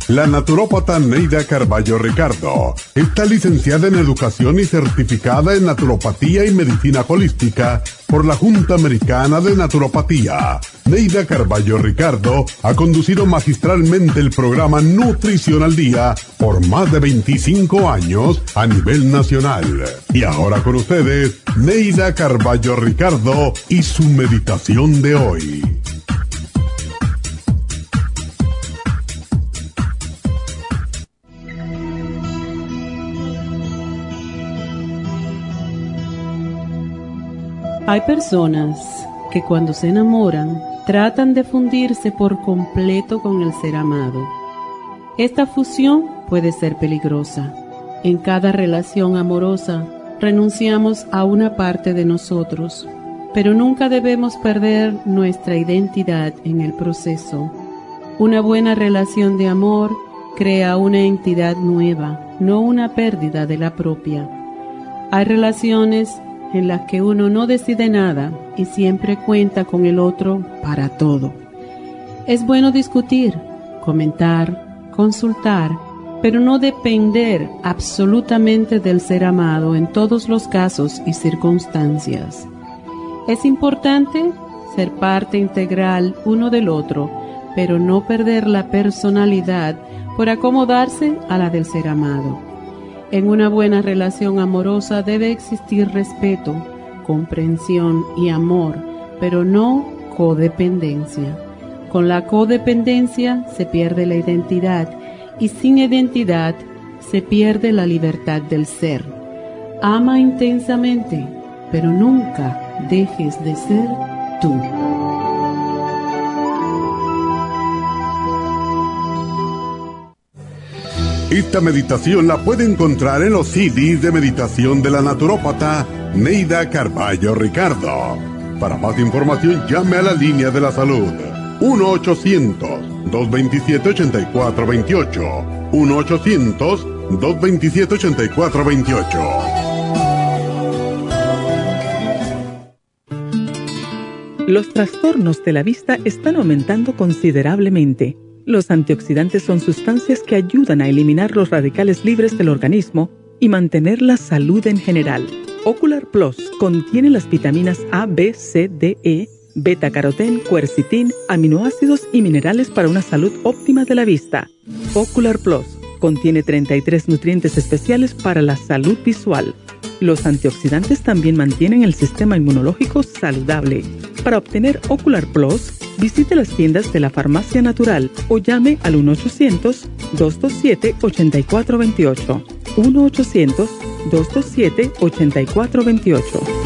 La naturópata Neida Carballo Ricardo está licenciada en Educación y certificada en Naturopatía y Medicina Holística por la Junta Americana de Naturopatía. Neida Carballo Ricardo ha conducido magistralmente el programa Nutrición al Día por más de 25 años a nivel nacional. Y ahora con ustedes, Neida Carballo Ricardo y su meditación de hoy. Hay personas que cuando se enamoran tratan de fundirse por completo con el ser amado. Esta fusión puede ser peligrosa. En cada relación amorosa renunciamos a una parte de nosotros, pero nunca debemos perder nuestra identidad en el proceso. Una buena relación de amor crea una entidad nueva, no una pérdida de la propia. Hay relaciones en las que uno no decide nada y siempre cuenta con el otro para todo. Es bueno discutir, comentar, consultar, pero no depender absolutamente del ser amado en todos los casos y circunstancias. Es importante ser parte integral uno del otro, pero no perder la personalidad por acomodarse a la del ser amado. En una buena relación amorosa debe existir respeto, comprensión y amor, pero no codependencia. Con la codependencia se pierde la identidad y sin identidad se pierde la libertad del ser. Ama intensamente, pero nunca dejes de ser tú. Esta meditación la puede encontrar en los CDs de meditación de la naturópata Neida Carballo Ricardo. Para más información, llame a la línea de la salud 1-800-227-8428. 1-800-227-8428. Los trastornos de la vista están aumentando considerablemente. Los antioxidantes son sustancias que ayudan a eliminar los radicales libres del organismo y mantener la salud en general. Ocular Plus contiene las vitaminas A, B, C, D, E, beta-carotén, quercitín, aminoácidos y minerales para una salud óptima de la vista. Ocular Plus contiene 33 nutrientes especiales para la salud visual. Los antioxidantes también mantienen el sistema inmunológico saludable. Para obtener Ocular Plus, visite las tiendas de la Farmacia Natural o llame al 1-800-227-8428. 1-800-227-8428.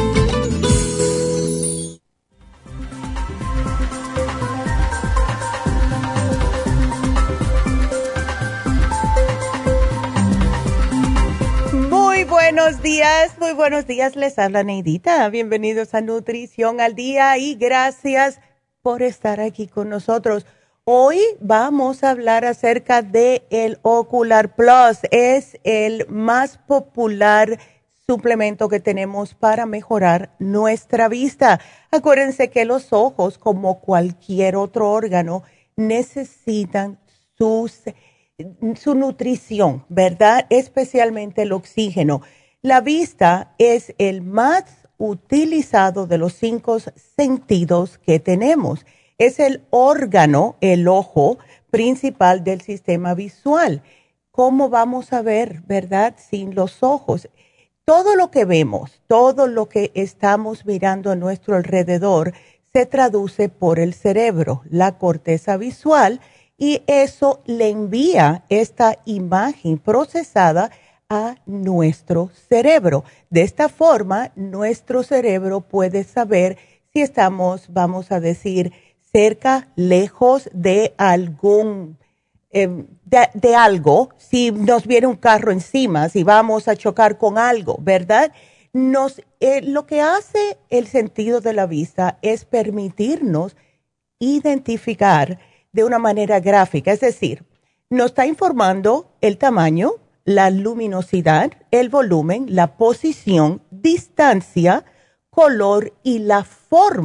Muy buenos días, les habla Neidita. Bienvenidos a Nutrición al Día y gracias por estar aquí con nosotros. Hoy vamos a hablar acerca de el Ocular Plus. Es el más popular suplemento que tenemos para mejorar nuestra vista. Acuérdense que los ojos, como cualquier otro órgano, necesitan su nutrición, ¿verdad? Especialmente el oxígeno. La vista es el más utilizado de los 5 sentidos que tenemos. Es el órgano, el ojo principal del sistema visual. ¿Cómo vamos a ver, verdad, sin los ojos? Todo lo que vemos, todo lo que estamos mirando a nuestro alrededor se traduce por el cerebro, la corteza visual, y eso le envía esta imagen procesada a nuestro cerebro. De esta forma, nuestro cerebro puede saber si estamos, vamos a decir, cerca, lejos de algún, de algo, si nos viene un carro encima, si vamos a chocar con algo, ¿verdad? Lo que hace el sentido de la vista es permitirnos identificar de una manera gráfica, es decir, nos está informando el tamaño, la luminosidad, el volumen, la posición, distancia, color y la forma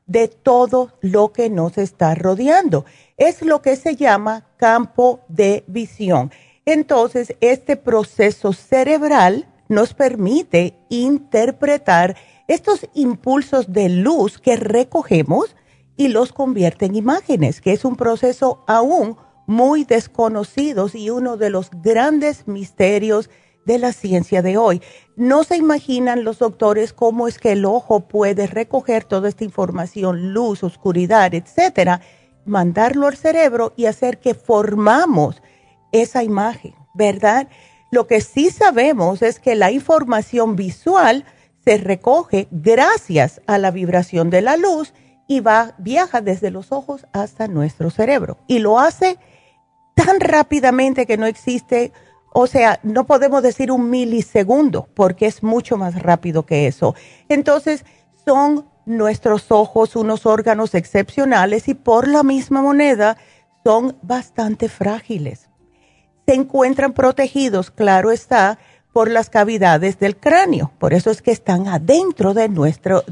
de todo lo que nos está rodeando. Es lo que se llama campo de visión. Entonces, este proceso cerebral nos permite interpretar estos impulsos de luz que recogemos y los convierte en imágenes, que es un proceso aún muy desconocido y uno de los grandes misterios de la ciencia de hoy. No se imaginan los doctores cómo es que el ojo puede recoger toda esta información, luz, oscuridad, etcétera, mandarlo al cerebro y hacer que formamos esa imagen, ¿verdad? Lo que sí sabemos es que la información visual se recoge gracias a la vibración de la luz y viaja desde los ojos hasta nuestro cerebro. Y lo hace tan rápidamente que no existe, o sea, no podemos decir un milisegundo, porque es mucho más rápido que eso. Entonces, son nuestros ojos unos órganos excepcionales y por la misma moneda son bastante frágiles. Se encuentran protegidos, claro está, por las cavidades del cráneo. Por eso es que están adentro de nuestro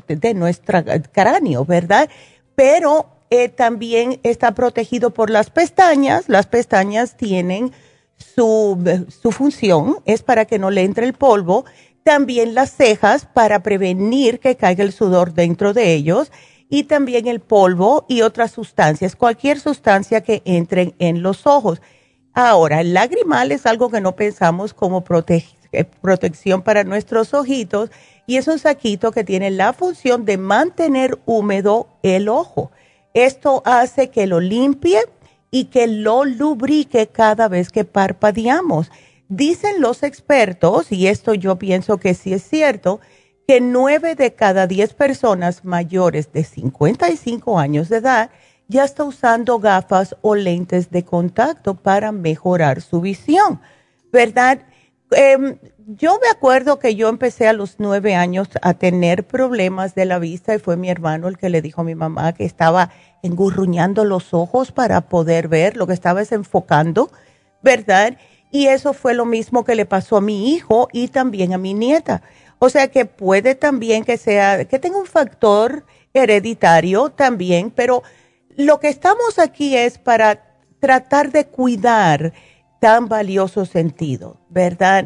cráneo, ¿verdad? Pero también está protegido por las pestañas. Las pestañas tienen su función, es para que no le entre el polvo. También las cejas para prevenir que caiga el sudor dentro de ellos. Y también el polvo y otras sustancias, cualquier sustancia que entre en los ojos. Ahora, el lagrimal es algo que no pensamos como protección para nuestros ojitos y es un saquito que tiene la función de mantener húmedo el ojo. Esto hace que lo limpie y que lo lubrique cada vez que parpadeamos. Dicen los expertos, y esto yo pienso que sí es cierto, que 9 de cada 10 personas mayores de 55 años de edad ya está usando gafas o lentes de contacto para mejorar su visión, ¿verdad? Yo me acuerdo que yo empecé a los 9 años a tener problemas de la vista y fue mi hermano el que le dijo a mi mamá que estaba engurruñando los ojos para poder ver, lo que estaba es enfocando, ¿verdad? Y eso fue lo mismo que le pasó a mi hijo y también a mi nieta. O sea que puede también que tenga un factor hereditario también, pero lo que estamos aquí es para tratar de cuidar tan valioso sentido, ¿verdad?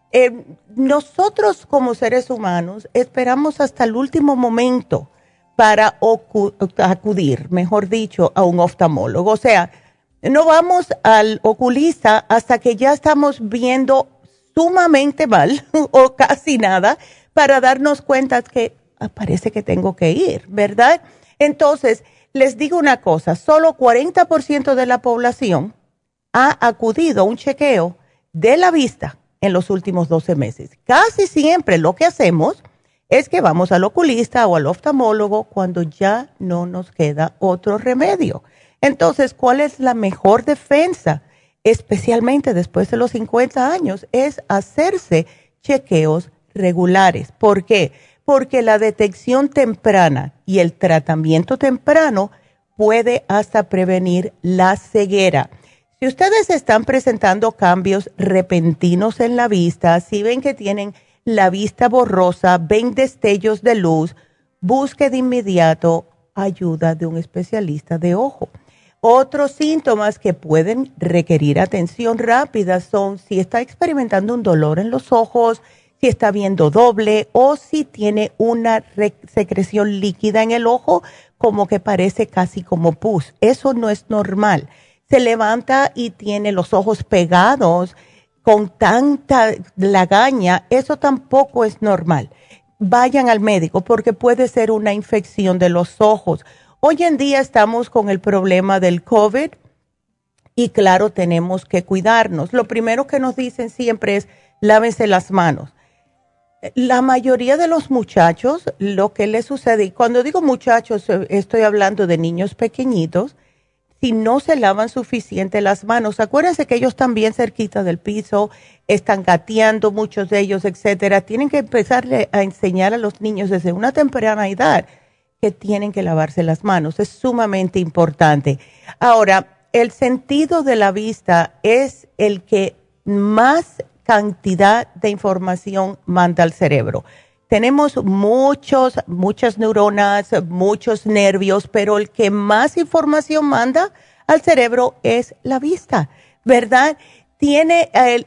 Nosotros como seres humanos esperamos hasta el último momento para acudir, mejor dicho, a un oftalmólogo. O sea, no vamos al oculista hasta que ya estamos viendo sumamente mal o casi nada para darnos cuenta que parece que tengo que ir, ¿verdad? Entonces, les digo una cosa, solo 40% de la población ha acudido a un chequeo de la vista en los últimos 12 meses. Casi siempre lo que hacemos es que vamos al oculista o al oftalmólogo cuando ya no nos queda otro remedio. Entonces, ¿cuál es la mejor defensa? Especialmente después de los 50 años, es hacerse chequeos regulares. ¿Por qué? Porque la detección temprana y el tratamiento temprano puede hasta prevenir la ceguera. Si ustedes están presentando cambios repentinos en la vista, si ven que tienen la vista borrosa, ven destellos de luz, busque de inmediato ayuda de un especialista de ojo. Otros síntomas que pueden requerir atención rápida son si está experimentando un dolor en los ojos, si está viendo doble o si tiene una secreción líquida en el ojo, como que parece casi como pus. Eso no es normal. Se levanta y tiene los ojos pegados con tanta lagaña, eso tampoco es normal. Vayan al médico porque puede ser una infección de los ojos. Hoy en día estamos con el problema del COVID y claro, tenemos que cuidarnos. Lo primero que nos dicen siempre es lávense las manos. La mayoría de los muchachos, lo que les sucede, y cuando digo muchachos, estoy hablando de niños pequeñiñitos, si no se lavan suficiente las manos, acuérdense que ellos están bien cerquita del piso, están gateando, muchos de ellos, etcétera. Tienen que empezarle a enseñar a los niños desde una temprana edad que tienen que lavarse las manos. Es sumamente importante. Ahora, el sentido de la vista es el que más cantidad de información manda al cerebro. tenemos muchas neuronas, muchos nervios, pero el que más información manda al cerebro es la vista, ¿verdad? Tiene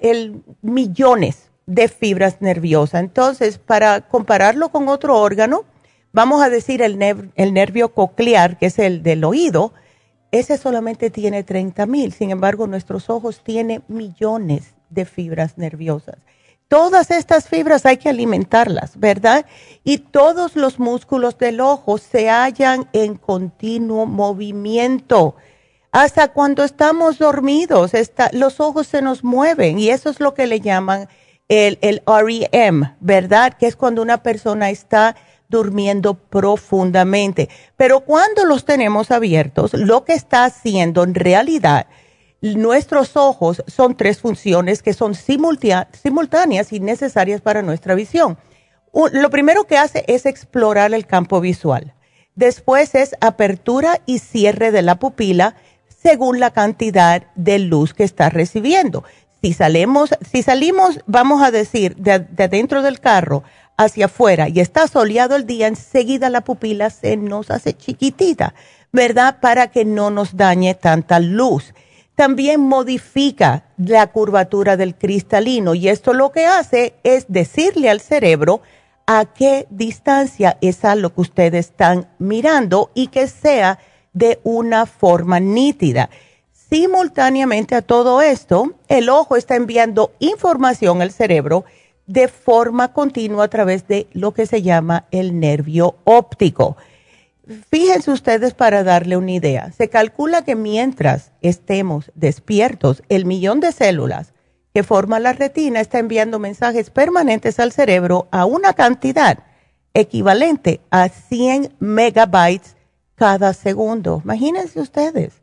millones de fibras nerviosas. Entonces, para compararlo con otro órgano, vamos a decir el nervio coclear, que es el del oído, ese solamente tiene 30,000. Sin embargo, nuestros ojos tienen millones de fibras nerviosas. Todas estas fibras hay que alimentarlas, ¿verdad? Y todos los músculos del ojo se hallan en continuo movimiento. Hasta cuando estamos dormidos, los ojos se nos mueven y eso es lo que le llaman el REM, ¿verdad? Que es cuando una persona está durmiendo profundamente. Pero cuando los tenemos abiertos, lo que está haciendo en realidad, nuestros ojos son 3 funciones que son simultáneas y necesarias para nuestra visión. Lo primero que hace es explorar el campo visual. Después es apertura y cierre de la pupila según la cantidad de luz que está recibiendo. Si salimos, vamos a decir, de dentro del carro hacia afuera y está soleado el día, enseguida la pupila se nos hace chiquitita, ¿verdad? Para que no nos dañe tanta luz. También modifica la curvatura del cristalino y esto lo que hace es decirle al cerebro a qué distancia es a lo que ustedes están mirando y que sea de una forma nítida. Simultáneamente a todo esto, el ojo está enviando información al cerebro de forma continua a través de lo que se llama el nervio óptico. Fíjense ustedes para darle una idea. Se calcula que mientras estemos despiertos, el 1,000,000 de células que forma la retina está enviando mensajes permanentes al cerebro a una cantidad equivalente a 100 megabytes cada segundo. Imagínense ustedes.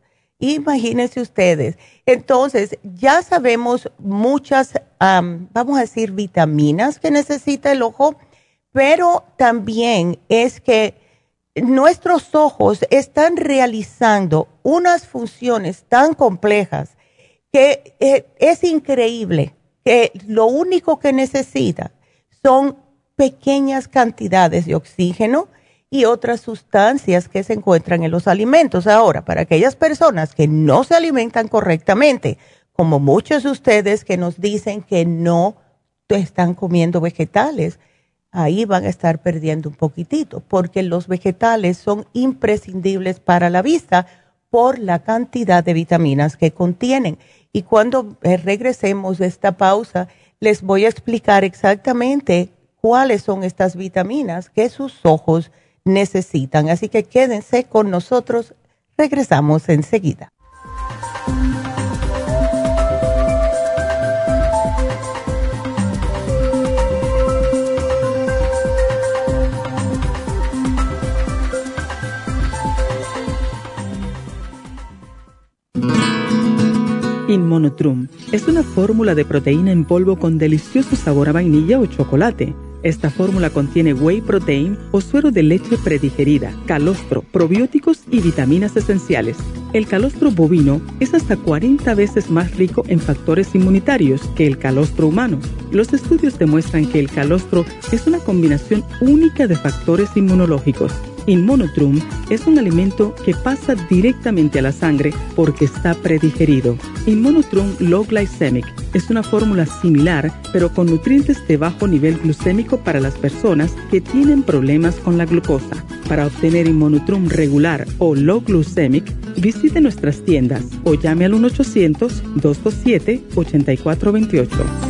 Entonces, ya sabemos muchas, vamos a decir, vitaminas que necesita el ojo, pero también es que nuestros ojos están realizando unas funciones tan complejas que es increíble que lo único que necesita son pequeñas cantidades de oxígeno y otras sustancias que se encuentran en los alimentos. Ahora, para aquellas personas que no se alimentan correctamente, como muchos de ustedes que nos dicen que no están comiendo vegetales, ahí van a estar perdiendo un poquitito, porque los vegetales son imprescindibles para la vista por la cantidad de vitaminas que contienen. Y cuando regresemos de esta pausa, les voy a explicar exactamente cuáles son estas vitaminas que sus ojos necesitan. Así que quédense con nosotros, regresamos enseguida. Inmunotrum es una fórmula de proteína en polvo con delicioso sabor a vainilla o chocolate. Esta fórmula contiene whey protein o suero de leche predigerida, calostro, probióticos y vitaminas esenciales. El calostro bovino es hasta 40 veces más rico en factores inmunitarios que el calostro humano. Los estudios demuestran que el calostro es una combinación única de factores inmunológicos. Inmunotrum es un alimento que pasa directamente a la sangre porque está predigerido. Inmunotrum Low Glycemic es una fórmula similar, pero con nutrientes de bajo nivel glucémico para las personas que tienen problemas con la glucosa. Para obtener Inmunotrum regular o Low Glycemic, visite nuestras tiendas o llame al 1-800-227-8428.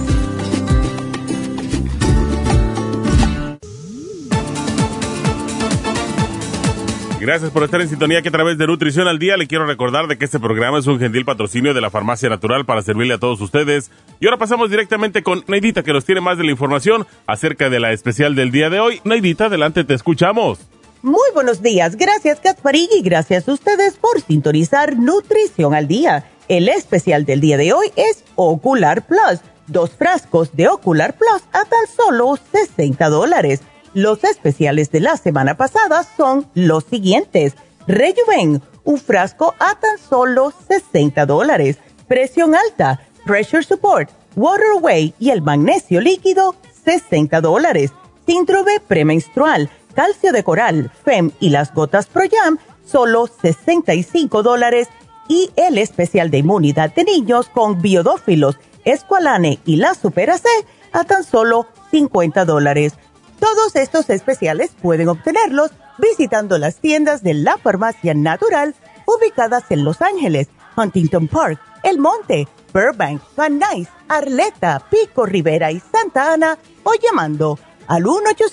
Gracias por estar en sintonía que a través de Nutrición al Día le quiero recordar de que este programa es un gentil patrocinio de la Farmacia Natural para servirle a todos ustedes. Y ahora pasamos directamente con Neidita, que nos tiene más de la información acerca de la especial del día de hoy. Neidita, adelante, te escuchamos. Muy buenos días. Gracias, Katmarig, y gracias a ustedes por sintonizar Nutrición al Día. El especial del día de hoy es Ocular Plus. 2 frascos de Ocular Plus a tan solo $60. Los especiales de la semana pasada son los siguientes. Rejuven, un frasco a tan solo $60. Presión alta, Pressure Support, Water Away y el magnesio líquido, $60. síndrome premenstrual, calcio de coral, FEM y las gotas ProYam, solo $65. Y el especial de inmunidad de niños con biodófilos, Esqualane y la Supera C a tan solo $50. Todos estos especiales pueden obtenerlos visitando las tiendas de la Farmacia Natural ubicadas en Los Ángeles, Huntington Park, El Monte, Burbank, Van Nuys, Arleta, Pico Rivera y Santa Ana o llamando al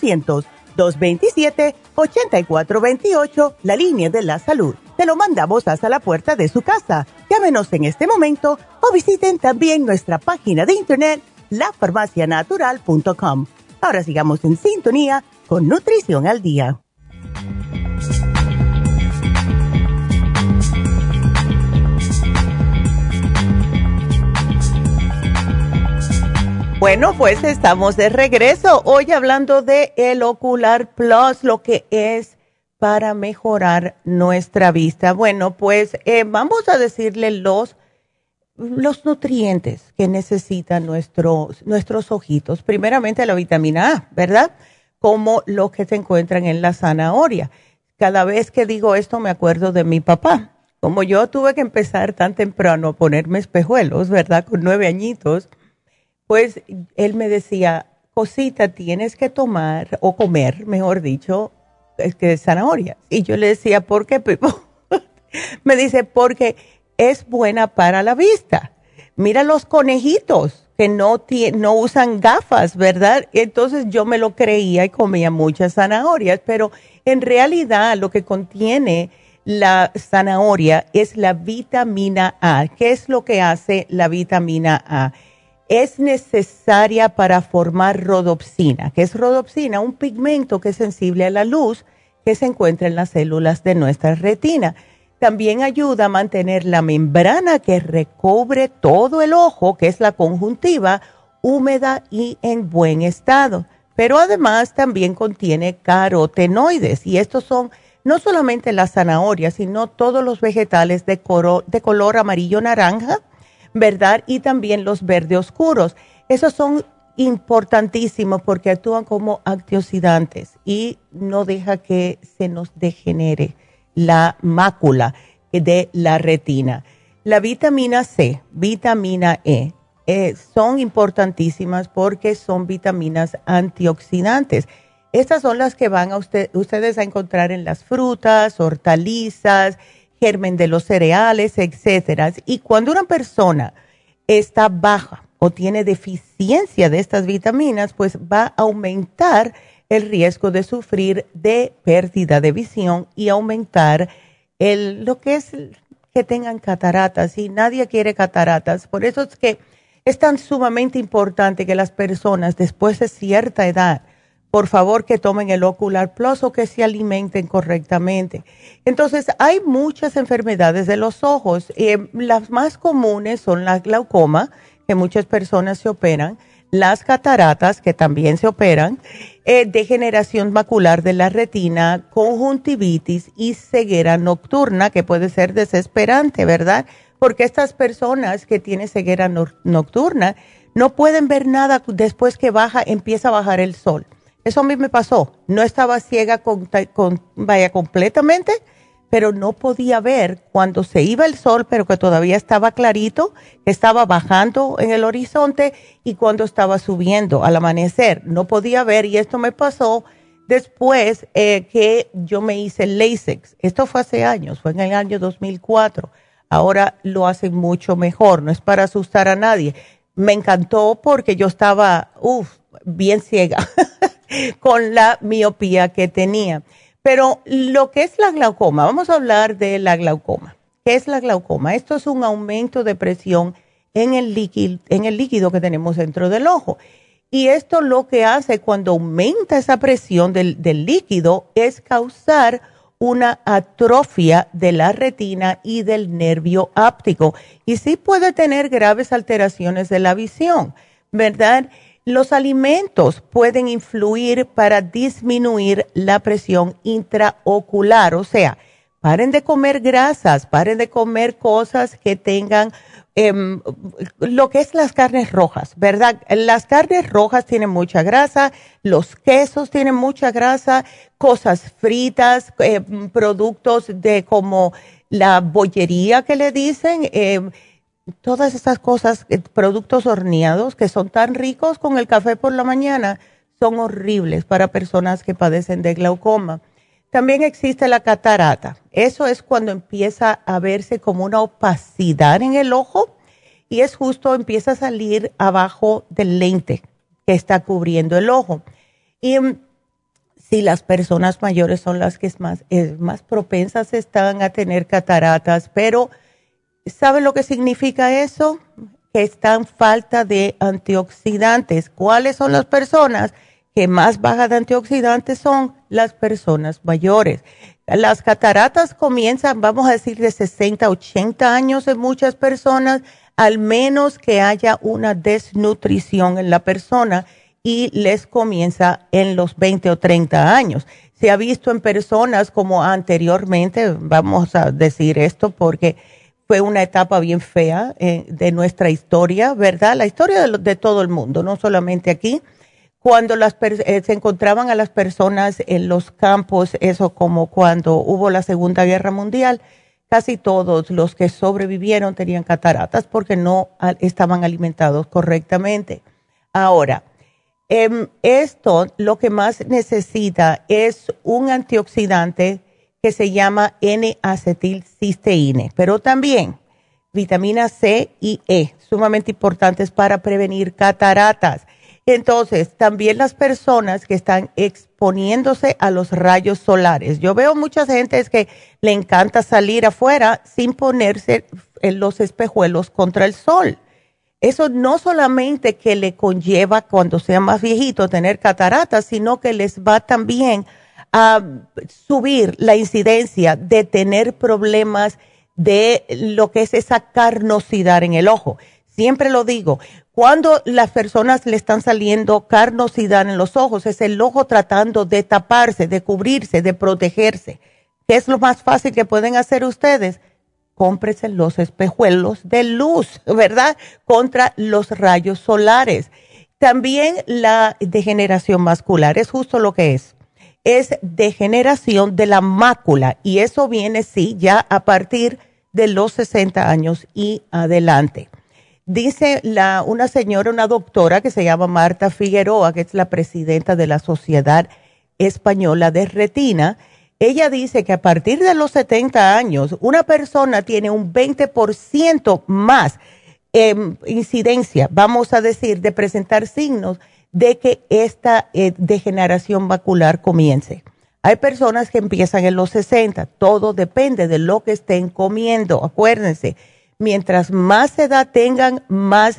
1-800-227-8428, la línea de la salud. Te lo mandamos hasta la puerta de su casa. Llámenos en este momento o visiten también nuestra página de internet, lafarmacianatural.com. Ahora sigamos en sintonía con Nutrición al Día. Bueno, pues estamos de regreso hoy hablando de el Ocular Plus, lo que es para mejorar nuestra vista. Bueno, pues vamos a decirle los nutrientes que necesitan nuestros ojitos. Primeramente la vitamina A, ¿verdad? Como los que se encuentran en la zanahoria. Cada vez que digo esto me acuerdo de mi papá. Como yo tuve que empezar tan temprano a ponerme espejuelos, ¿verdad? Con 9 añitos. Pues él me decía, cosita, tienes que tomar o comer, mejor dicho, que zanahoria. Y yo le decía, ¿por qué? Me dice, porque es buena para la vista. Mira los conejitos que no usan gafas, ¿verdad? Entonces yo me lo creía y comía muchas zanahorias, pero en realidad lo que contiene la zanahoria es la vitamina A. ¿Qué es lo que hace la vitamina A? Es necesaria para formar rodopsina. ¿Qué es rodopsina? Un pigmento que es sensible a la luz que se encuentra en las células de nuestra retina. También ayuda a mantener la membrana que recubre todo el ojo, que es la conjuntiva, húmeda y en buen estado. Pero además también contiene carotenoides y estos son no solamente las zanahorias, sino todos los vegetales de color amarillo-naranja, ¿verdad? Y también los verdes oscuros. Esos son importantísimos porque actúan como antioxidantes y no deja que se nos degenere la mácula de la retina. La vitamina C, vitamina E, son importantísimas porque son vitaminas antioxidantes. Estas son las que van a ustedes a encontrar en las frutas, hortalizas, germen de los cereales, etcétera. Y cuando una persona está baja o tiene deficiencia de estas vitaminas, pues va a aumentar el riesgo de sufrir de pérdida de visión y aumentar lo que es que tengan cataratas. Y nadie quiere cataratas. Por eso es que es tan sumamente importante que las personas después de cierta edad, por favor, que tomen el Ocular Plus o que se alimenten correctamente. Entonces, hay muchas enfermedades de los ojos. Las más comunes son la glaucoma, que muchas personas se operan, las cataratas, que también se operan, degeneración macular de la retina, conjuntivitis y ceguera nocturna, que puede ser desesperante, ¿verdad? Porque estas personas que tienen ceguera nocturna no pueden ver nada después que empieza a bajar el sol. Eso a mí me pasó. No estaba ciega completamente, pero no podía ver cuando se iba el sol, pero que todavía estaba clarito, estaba bajando en el horizonte y cuando estaba subiendo al amanecer. No podía ver y esto me pasó después que yo me hice LASIK. Esto fue hace años, fue en el año 2004. Ahora lo hacen mucho mejor, no es para asustar a nadie. Me encantó porque yo estaba, bien ciega con la miopía que tenía. Pero lo que es la glaucoma, vamos a hablar de la glaucoma. ¿Qué es la glaucoma? Esto es un aumento de presión en el líquido que tenemos dentro del ojo. Y esto lo que hace cuando aumenta esa presión del líquido es causar una atrofia de la retina y del nervio óptico. Y sí puede tener graves alteraciones de la visión, ¿verdad? Los alimentos pueden influir para disminuir la presión intraocular, o sea, paren de comer grasas, paren de comer cosas que tengan lo que es las carnes rojas, ¿verdad? Las carnes rojas tienen mucha grasa, los quesos tienen mucha grasa, cosas fritas, productos de como la bollería que le dicen, todas estas cosas, productos horneados que son tan ricos con el café por la mañana, son horribles para personas que padecen de glaucoma. También existe la catarata. Eso es cuando empieza a verse como una opacidad en el ojo y es justo empieza a salir abajo del lente que está cubriendo el ojo. Y si las personas mayores son las que más propensas están a tener cataratas, pero ¿saben lo que significa eso? Que están falta de antioxidantes. ¿Cuáles son las personas que más baja de antioxidantes? Son las personas mayores. Las cataratas comienzan, vamos a decir, de 60, 80 años en muchas personas, al menos que haya una desnutrición en la persona y les comienza en los 20 o 30 años. Se ha visto en personas como anteriormente, vamos a decir esto porque fue una etapa bien fea de nuestra historia, ¿verdad? La historia de todo el mundo, no solamente aquí. Cuando se encontraban a las personas en los campos, eso como cuando hubo la Segunda Guerra Mundial, casi todos los que sobrevivieron tenían cataratas porque no estaban alimentados correctamente. Ahora, esto lo que más necesita es un antioxidante que se llama N-acetilcisteína, pero también vitamina C y E, sumamente importantes para prevenir cataratas. Entonces, también las personas que están exponiéndose a los rayos solares. Yo veo mucha gente que le encanta salir afuera sin ponerse en los espejuelos contra el sol. Eso no solamente que le conlleva cuando sea más viejito tener cataratas, sino que les va también a subir la incidencia de tener problemas de lo que es esa carnosidad en el ojo. Siempre lo digo, cuando las personas le están saliendo carnosidad en los ojos, es el ojo tratando de taparse, de cubrirse, de protegerse. ¿Qué es lo más fácil que pueden hacer ustedes? Cómprense los espejuelos de luz, ¿verdad? Contra los rayos solares. También la degeneración macular es justo lo que es. Es degeneración de la mácula y eso viene, sí, ya a partir de los 60 años y adelante. Dice una señora, una doctora que se llama Marta Figueroa, que es la presidenta de la Sociedad Española de Retina. Ella dice que a partir de los 70 años, una persona tiene un 20% más incidencia, vamos a decir, de presentar signos de que esta degeneración macular comience. Hay personas que empiezan en los 60, todo depende de lo que estén comiendo, acuérdense. Mientras más edad tengan, más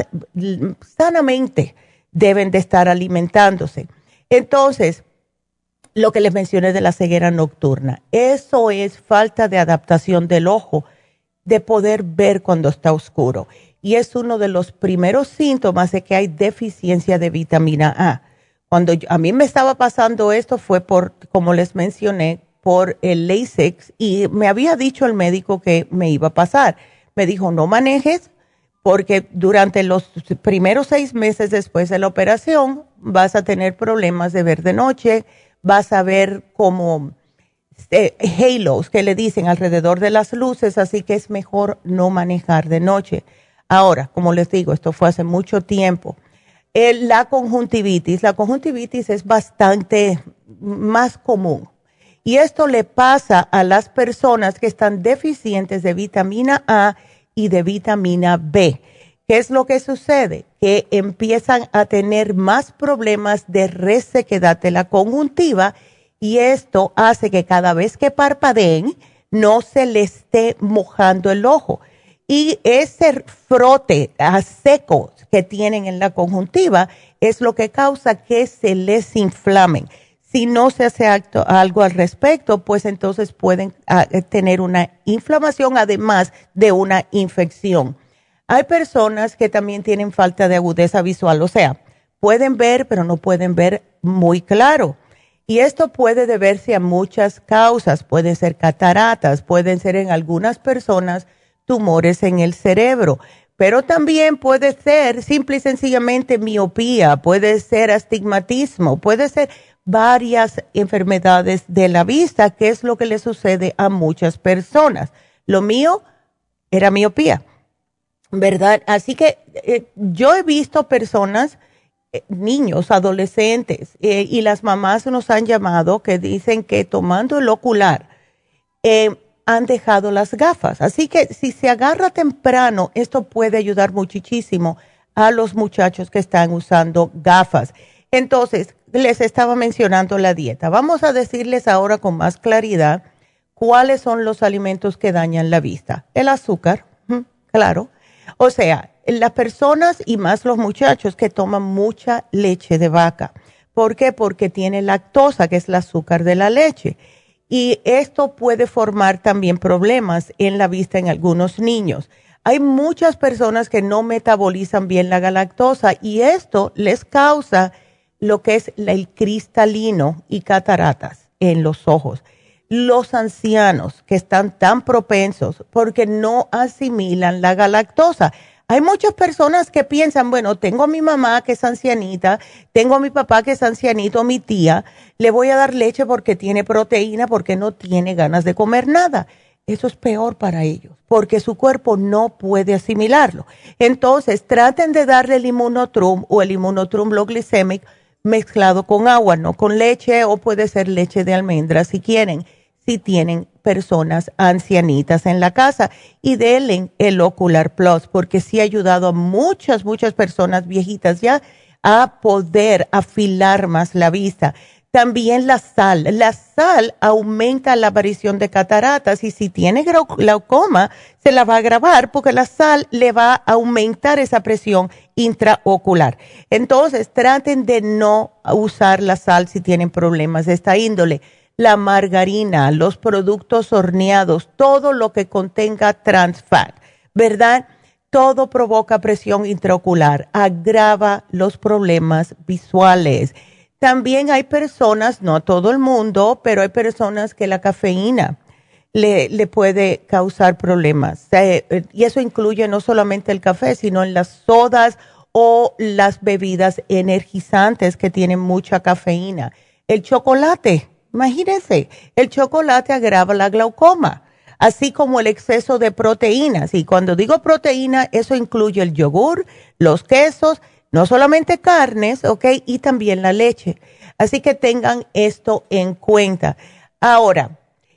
sanamente deben de estar alimentándose. Entonces, lo que les mencioné de la ceguera nocturna, eso es falta de adaptación del ojo, de poder ver cuando está oscuro. Y es uno de los primeros síntomas de que hay deficiencia de vitamina A. Cuando a mí me estaba pasando esto fue por, como les mencioné, por el LASIK y me había dicho el médico que me iba a pasar. Me dijo, no manejes porque durante los primeros 6 meses después de la operación vas a tener problemas de ver de noche, vas a ver como halos que le dicen alrededor de las luces, así que es mejor no manejar de noche. Ahora, como les digo, esto fue hace mucho tiempo. La conjuntivitis es bastante más común. Y esto le pasa a las personas que están deficientes de vitamina A y de vitamina B. ¿Qué es lo que sucede? Que empiezan a tener más problemas de resequedad de la conjuntiva y esto hace que cada vez que parpadeen no se le esté mojando el ojo. Y ese frote a seco que tienen en la conjuntiva es lo que causa que se les inflamen. Si no se hace algo al respecto, pues entonces pueden tener una inflamación además de una infección. Hay personas que también tienen falta de agudeza visual, o sea, pueden ver pero no pueden ver muy claro. Y esto puede deberse a muchas causas, pueden ser cataratas, pueden ser en algunas personas tumores en el cerebro, pero también puede ser simple y sencillamente miopía, puede ser astigmatismo, puede ser varias enfermedades de la vista, que es lo que le sucede a muchas personas. Lo mío era miopía, ¿verdad? Así que yo he visto personas, niños, adolescentes, y las mamás nos han llamado que dicen que tomando el ocular han dejado las gafas. Así que si se agarra temprano, esto puede ayudar muchísimo a los muchachos que están usando gafas. Entonces, les estaba mencionando la dieta. Vamos a decirles ahora con más claridad cuáles son los alimentos que dañan la vista. El azúcar, claro. O sea, las personas y más los muchachos que toman mucha leche de vaca. ¿Por qué? Porque tiene lactosa, que es el azúcar de la leche. Y esto puede formar también problemas en la vista en algunos niños. Hay muchas personas que no metabolizan bien la galactosa y esto les causa lo que es el cristalino y cataratas en los ojos. Los ancianos que están tan propensos porque no asimilan la galactosa. Hay muchas personas que piensan, bueno, tengo a mi mamá que es ancianita, tengo a mi papá que es ancianito, mi tía, le voy a dar leche porque tiene proteína, porque no tiene ganas de comer nada. Eso es peor para ellos, porque su cuerpo no puede asimilarlo. Entonces, traten de darle el Immunotrum o el Immunotrum Low Glycemic mezclado con agua, no con leche, o puede ser leche de almendra si quieren, si tienen personas ancianitas en la casa, y denle el Ocular Plus porque sí ha ayudado a muchas personas viejitas ya a poder afilar más la vista. También la sal aumenta la aparición de cataratas y si tiene glaucoma se la va a agravar porque la sal le va a aumentar esa presión intraocular. Entonces traten de no usar la sal si tienen problemas de esta índole. La margarina, los productos horneados, todo lo que contenga trans fat, ¿verdad? Todo provoca presión intraocular, agrava los problemas visuales. También hay personas, no a todo el mundo, pero hay personas que la cafeína le puede causar problemas. Y eso incluye no solamente el café, sino en las sodas o las bebidas energizantes que tienen mucha cafeína. El chocolate. Imagínense, el chocolate agrava la glaucoma, así como el exceso de proteínas. Y cuando digo proteína, eso incluye el yogur, los quesos, no solamente carnes, ¿ok? Y también la leche. Así que tengan esto en cuenta. Ahora,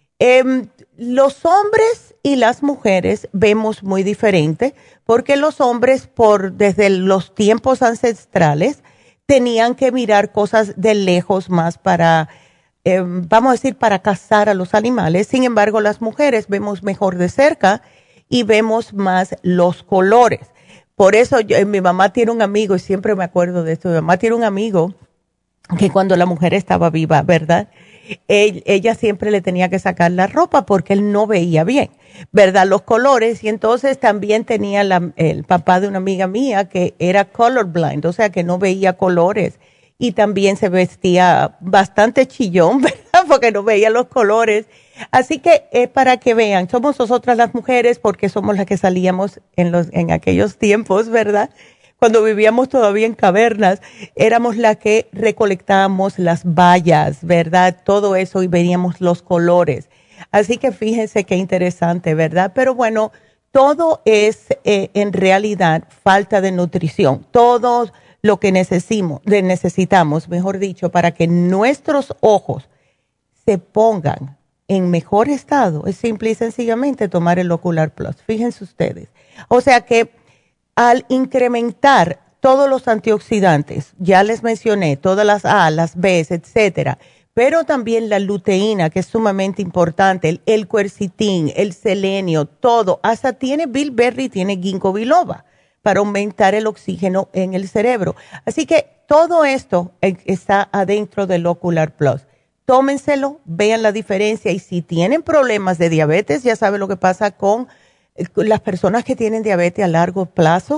los hombres y las mujeres vemos muy diferente, porque los hombres, desde los tiempos ancestrales, tenían que mirar cosas de lejos más para vamos a decir, para cazar a los animales. Sin embargo, las mujeres vemos mejor de cerca y vemos más los colores. Por eso mi mamá tiene un amigo, y siempre me acuerdo de esto, mi mamá tiene un amigo que cuando la mujer estaba viva, ¿verdad? Ella siempre le tenía que sacar la ropa porque él no veía bien, ¿verdad? Los colores. Y entonces también tenía el papá de una amiga mía que era colorblind, o sea que no veía colores. Y también se vestía bastante chillón, ¿verdad? Porque no veía los colores. Así que para que vean, somos nosotras las mujeres porque somos las que salíamos en aquellos tiempos, ¿verdad? Cuando vivíamos todavía en cavernas, éramos las que recolectábamos las bayas, ¿verdad? Todo eso y veíamos los colores. Así que fíjense qué interesante, ¿verdad? Pero bueno, todo es en realidad falta de nutrición. Todo lo que necesitamos, mejor dicho, para que nuestros ojos se pongan en mejor estado, es simple y sencillamente tomar el Ocular Plus. Fíjense ustedes. O sea que al incrementar todos los antioxidantes, ya les mencioné, todas las A, las B, etcétera, pero también la luteína, que es sumamente importante, el quercitín, el selenio, todo, hasta tiene bilberry, tiene ginkgo biloba, para aumentar el oxígeno en el cerebro. Así que todo esto está adentro del Ocular Plus. Tómenselo, vean la diferencia y si tienen problemas de diabetes, ya saben lo que pasa con las personas que tienen diabetes a largo plazo.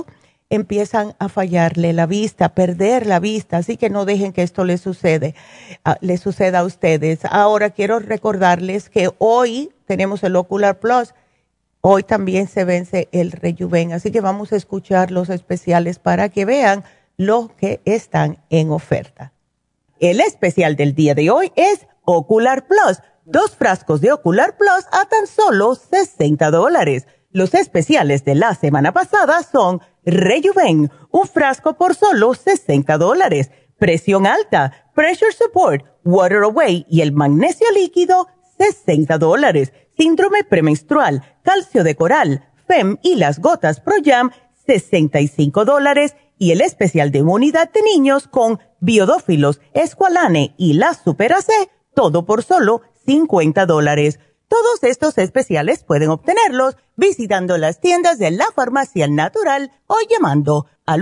empiezan a fallarle la vista, perder la vista, así que no dejen que esto les suceda a ustedes. Ahora quiero recordarles que hoy tenemos el Ocular Plus, hoy también se vence el Rejuven, así que vamos a escuchar los especiales para que vean los que están en oferta. El especial del día de hoy es Ocular Plus, 2 frascos de Ocular Plus a tan solo $60. Los especiales de la semana pasada son Rejuven, un frasco por solo $60. Presión alta, Pressure Support, Water Away y el magnesio líquido, $60. Síndrome premenstrual, calcio de coral, FEM y las gotas ProYam, $65. Y el especial de inmunidad de niños con biodófilos, Esqualane y la Super AC, todo por solo $50. Todos estos especiales pueden obtenerlos visitando las tiendas de la Farmacia Natural o llamando al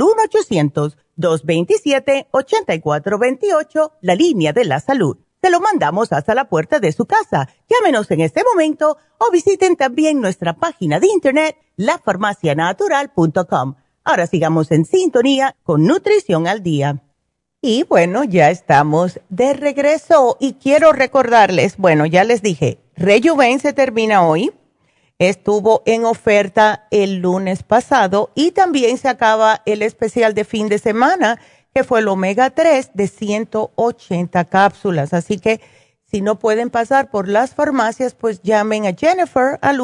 1-800-227-8428, la línea de la salud. Se lo mandamos hasta la puerta de su casa. Llámenos en este momento o visiten también nuestra página de internet, lafarmacianatural.com. Ahora sigamos en sintonía con Nutrición al Día. Y bueno, ya estamos de regreso y quiero recordarles, bueno, ya les dije, Rejuven se termina hoy, estuvo en oferta el lunes pasado y también se acaba el especial de fin de semana, que fue el Omega 3 de 180 cápsulas. Así que si no pueden pasar por las farmacias, pues llamen a Jennifer al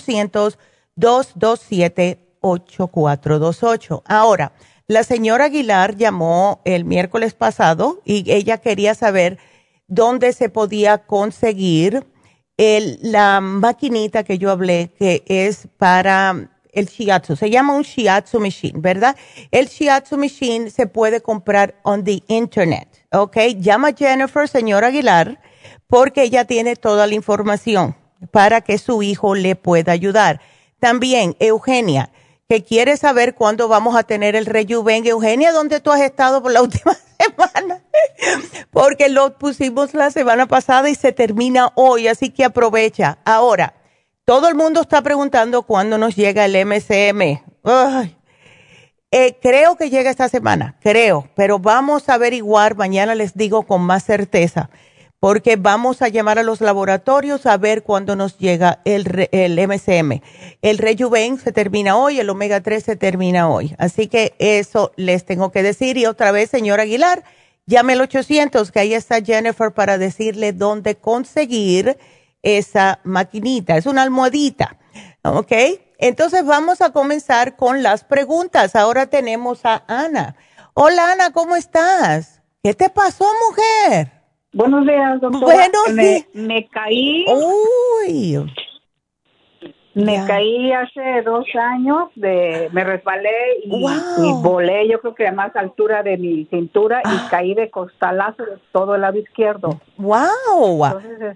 1-800-227-8428. Ahora, la señora Aguilar llamó el miércoles pasado y ella quería saber dónde se podía conseguir la maquinita que yo hablé, que es para el Shiatsu. Se llama un Shiatsu Machine, ¿verdad? El Shiatsu Machine se puede comprar on the internet, ¿ok? Llama a Jennifer, señora Aguilar, porque ella tiene toda la información para que su hijo le pueda ayudar. También, Eugenia, que quiere saber cuándo vamos a tener el Rejuven. Eugenia, ¿dónde tú has estado por la última semana? Porque lo pusimos la semana pasada y se termina hoy, así que aprovecha. Ahora, todo el mundo está preguntando cuándo nos llega el MCM. Ay, creo que llega esta semana, pero vamos a averiguar, mañana les digo con más certeza, porque vamos a llamar a los laboratorios a ver cuándo nos llega el MCM. El Rejuven se termina hoy, el Omega 3 se termina hoy. Así que eso les tengo que decir. Y otra vez, señora Aguilar, llame al 800, que ahí está Jennifer para decirle dónde conseguir esa maquinita. Es una almohadita, ¿ok? Entonces vamos a comenzar con las preguntas. Ahora tenemos a Ana. Hola, Ana, ¿cómo estás? ¿Qué te pasó, mujer? Buenos días, doctora. Buenos días. Me caí. Uy. Me caí hace 2 años, me resbalé y volé, yo creo que a más altura de mi cintura y caí de costalazo de todo el lado izquierdo. ¡Wow! Entonces,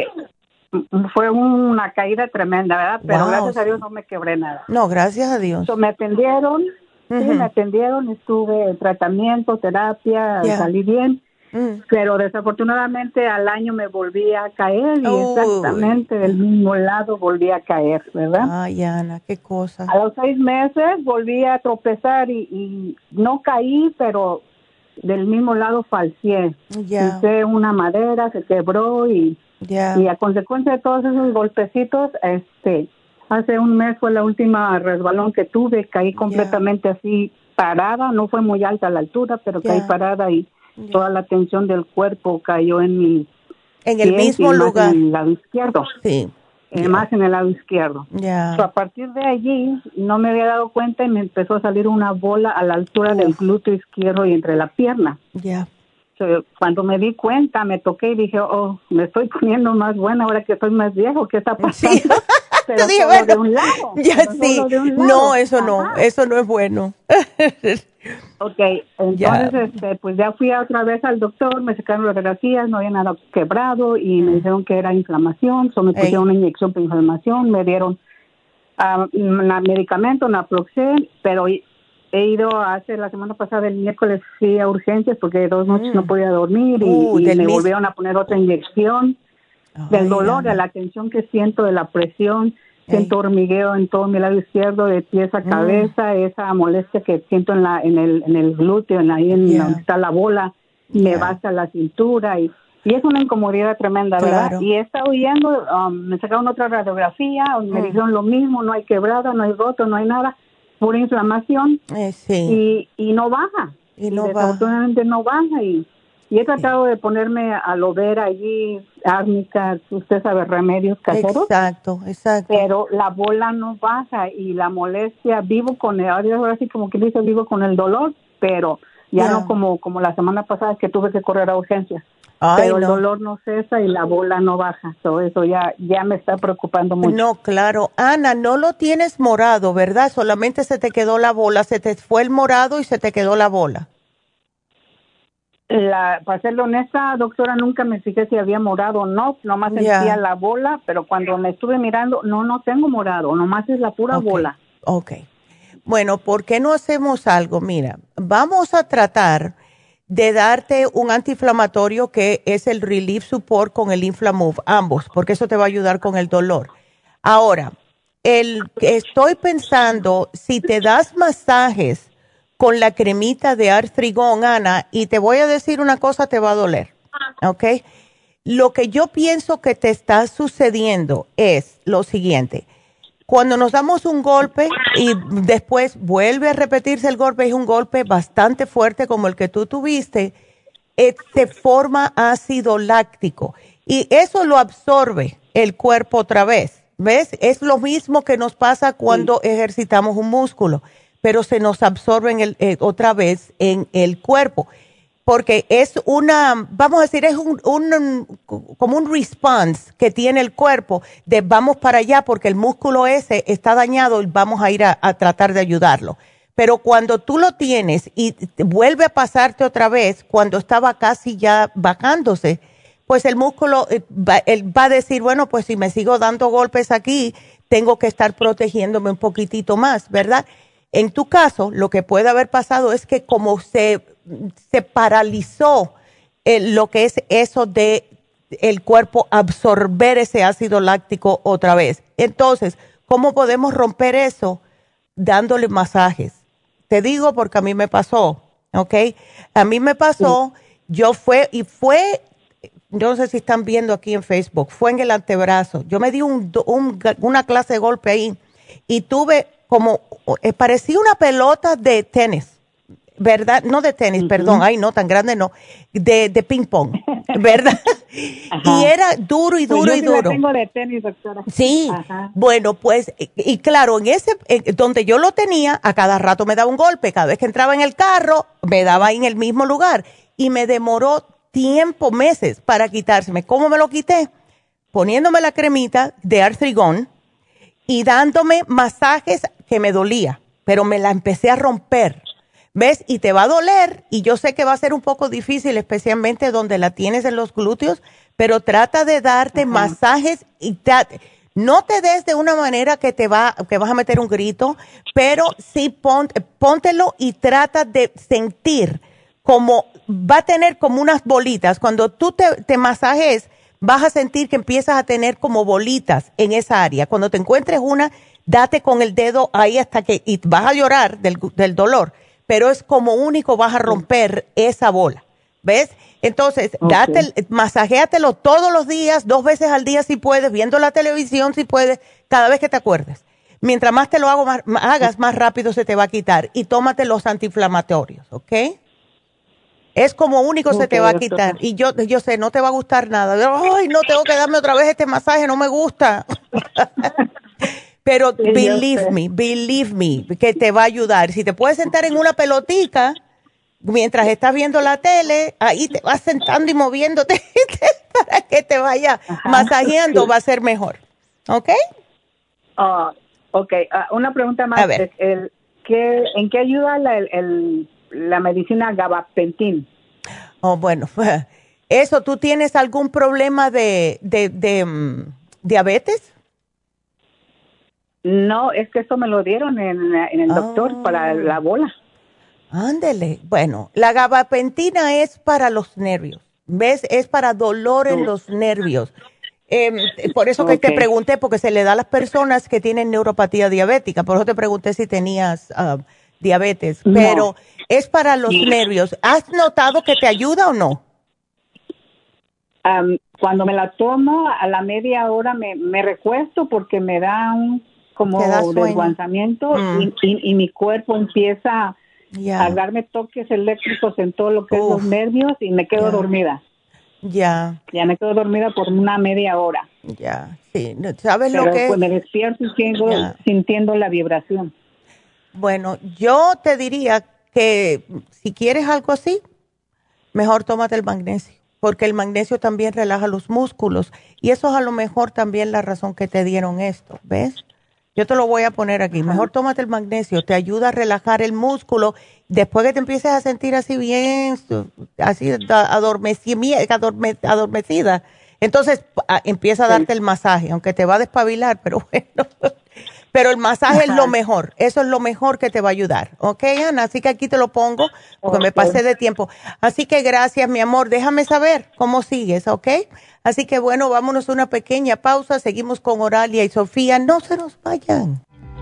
fue una caída tremenda, ¿verdad? Pero gracias a Dios no me quebré nada. No, gracias a Dios. Me atendieron, sí, me atendieron, estuve en tratamiento, terapia, salí bien. Pero desafortunadamente al año me volví a caer y exactamente del mismo lado volví a caer, ¿verdad? Ay, Ana, qué cosa. A los 6 meses volví a tropezar y no caí, pero del mismo lado falseé. Hice una madera, se quebró y a consecuencia de todos esos golpecitos, hace un mes fue la última resbalón que tuve, caí completamente así parada, no fue muy alta la altura, pero caí parada y toda la tensión del cuerpo cayó en el mismo lugar. En el lado izquierdo. Sí. Más en el lado izquierdo. A partir de allí no me había dado cuenta y me empezó a salir una bola a la altura del glúteo izquierdo y entre la pierna. Cuando me di cuenta, me toqué y dije, me estoy poniendo más buena ahora que estoy más viejo. ¿Qué está pasando? Sí. Pero dije, solo de un lado. No, eso no es bueno. Entonces, pues ya fui otra vez al doctor, me sacaron las radiografías, no había nada quebrado y me dijeron que era inflamación, me pusieron una inyección para inflamación, me dieron medicamento, Naproxen, pero he ido la semana pasada, el miércoles, fui a urgencias porque 2 noches no podía dormir y me volvieron a poner otra inyección. Del dolor, de la tensión que siento, de la presión, siento hormigueo en todo mi lado izquierdo, de pies a cabeza, esa molestia que siento en el glúteo, ahí donde está la bola, me va hasta la cintura y es una incomodidad tremenda, ¿verdad? Y he estado oyendo, me sacaron otra radiografía, me dijeron lo mismo, no hay quebrada, no hay roto, no hay nada, pura inflamación y no baja. Y desafortunadamente no baja y he tratado de ponerme aloe vera allí, árnica, usted sabe, remedios caseros. Exacto. Pero la bola no baja y la molestia, vivo con ahora sí como que dice, vivo con el dolor, pero ya no como la semana pasada que tuve que correr a urgencias. Pero el dolor no cesa y la bola no baja. Eso ya me está preocupando mucho. No, claro. Ana, no lo tienes morado, ¿verdad? Solamente se te quedó la bola, se te fue el morado y se te quedó la bola. Para serle honesta, doctora, nunca me fijé si había morado o no, nomás sentía la bola, pero cuando me estuve mirando, no tengo morado, nomás es la pura bola. Ok. Bueno, ¿por qué no hacemos algo? Mira, vamos a tratar de darte un antiinflamatorio que es el Relief Support con el Inflamove, ambos, porque eso te va a ayudar con el dolor. Ahora, estoy pensando, si te das masajes con la cremita de artrigón, Ana, y te voy a decir una cosa, te va a doler, ¿ok? Lo que yo pienso que te está sucediendo es lo siguiente. Cuando nos damos un golpe y después vuelve a repetirse el golpe, es un golpe bastante fuerte como el que tú tuviste, se forma ácido láctico y eso lo absorbe el cuerpo otra vez. ¿Ves? Es lo mismo que nos pasa cuando ejercitamos un músculo, pero se nos absorben otra vez en el cuerpo. Porque es vamos a decir, es como un response que tiene el cuerpo de vamos para allá porque el músculo ese está dañado y vamos a ir a tratar de ayudarlo. Pero cuando tú lo tienes y vuelve a pasarte otra vez, cuando estaba casi ya bajándose, pues el músculo él va a decir, bueno, pues si me sigo dando golpes aquí, tengo que estar protegiéndome un poquitito más, ¿verdad? En tu caso, lo que puede haber pasado es que como se paralizó lo que es eso de el cuerpo absorber ese ácido láctico otra vez. Entonces, ¿cómo podemos romper eso? Dándole masajes. Te digo porque a mí me pasó, ¿ok? A mí me pasó, yo fue, no sé si están viendo aquí en Facebook, fue en el antebrazo. Yo me di una clase de golpe ahí y tuve como, parecía una pelota de tenis, ¿verdad? No de tenis, perdón, ay no, tan grande no, de ping pong, ¿verdad? Y era duro y duro pues y duro. La tengo de tenis, doctora. Sí, bueno, pues, y claro, donde yo lo tenía, a cada rato me daba un golpe, cada vez que entraba en el carro, me daba ahí en el mismo lugar, y me demoró tiempo, meses, para quitárseme. ¿Cómo me lo quité? Poniéndome la cremita de artrigón y dándome masajes que me dolía, pero me la empecé a romper. ¿Ves? Y te va a doler, y yo sé que va a ser un poco difícil, especialmente donde la tienes en los glúteos, pero trata de darte masajes y no te des de una manera que vas a meter un grito, pero sí póntelo y trata de sentir como va a tener como unas bolitas. Cuando tú te masajes, vas a sentir que empiezas a tener como bolitas en esa área. Cuando te encuentres una, date con el dedo ahí y vas a llorar del dolor, pero es como único vas a romper esa bola, ¿ves? Entonces, masajéatelo todos los días, 2 veces al día si puedes, viendo la televisión si puedes, cada vez que te acuerdes. Mientras más te lo hagas, más rápido se te va a quitar. Y tómate los antiinflamatorios, ¿ok? Es como único se te va a quitar. Y yo sé, no te va a gustar nada. Ay, no, tengo que darme otra vez este masaje, no me gusta. Pero believe me, que te va a ayudar. Si te puedes sentar en una pelotica mientras estás viendo la tele, ahí te vas sentando y moviéndote para que te vaya masajeando, va a ser mejor. ¿Ok? Ok, una pregunta más. A ver. ¿En qué ayuda la medicina gabapentin? Oh, bueno, eso, ¿tú tienes algún problema de diabetes? No, es que eso me lo dieron en el doctor para la bola. Ándele. Bueno, la gabapentina es para los nervios. ¿Ves? Es para dolor en los nervios. Por eso que te pregunté, porque se le da a las personas que tienen neuropatía diabética. Por eso te pregunté si tenías diabetes. No. Pero es para los nervios. ¿Has notado que te ayuda o no? Cuando me la tomo, a la media hora me recuesto porque me da un desguanzamiento y mi cuerpo empieza a darme toques eléctricos en todo lo que es los nervios y me quedo dormida. Ya me quedo dormida por una media hora. Sí. ¿Sabes lo que es? Me despierto y sintiendo la vibración. Bueno, yo te diría que si quieres algo así, mejor tómate el magnesio, porque el magnesio también relaja los músculos y eso es a lo mejor también la razón que te dieron esto, ¿ves? Yo te lo voy a poner aquí. Mejor tómate el magnesio, te ayuda a relajar el músculo. Después que te empieces a sentir así bien, así adormecida, entonces empieza a darte el masaje, aunque te va a despabilar, pero bueno. Pero el masaje es lo mejor, eso es lo mejor que te va a ayudar, ¿ok, Ana? Así que aquí te lo pongo, porque me pasé de tiempo. Así que gracias, mi amor, déjame saber cómo sigues, ¿ok? Así que bueno, vámonos a una pequeña pausa, seguimos con Oralia y Sofía, no se nos vayan.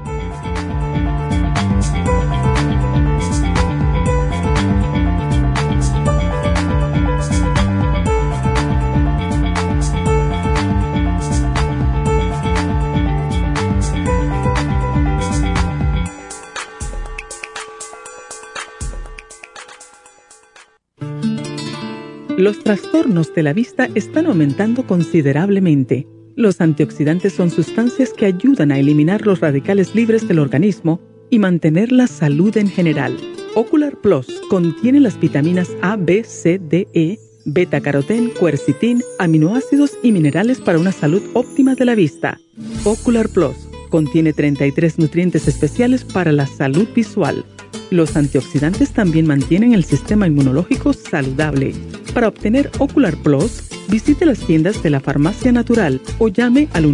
Los trastornos de la vista están aumentando considerablemente. Los antioxidantes son sustancias que ayudan a eliminar los radicales libres del organismo y mantener la salud en general. Ocular Plus contiene las vitaminas A, B, C, D, E, beta-carotén, quercetín, aminoácidos y minerales para una salud óptima de la vista. Ocular Plus contiene 33 nutrientes especiales para la salud visual. Los antioxidantes también mantienen el sistema inmunológico saludable. Para obtener Ocular Plus, visite las tiendas de la Farmacia Natural o llame al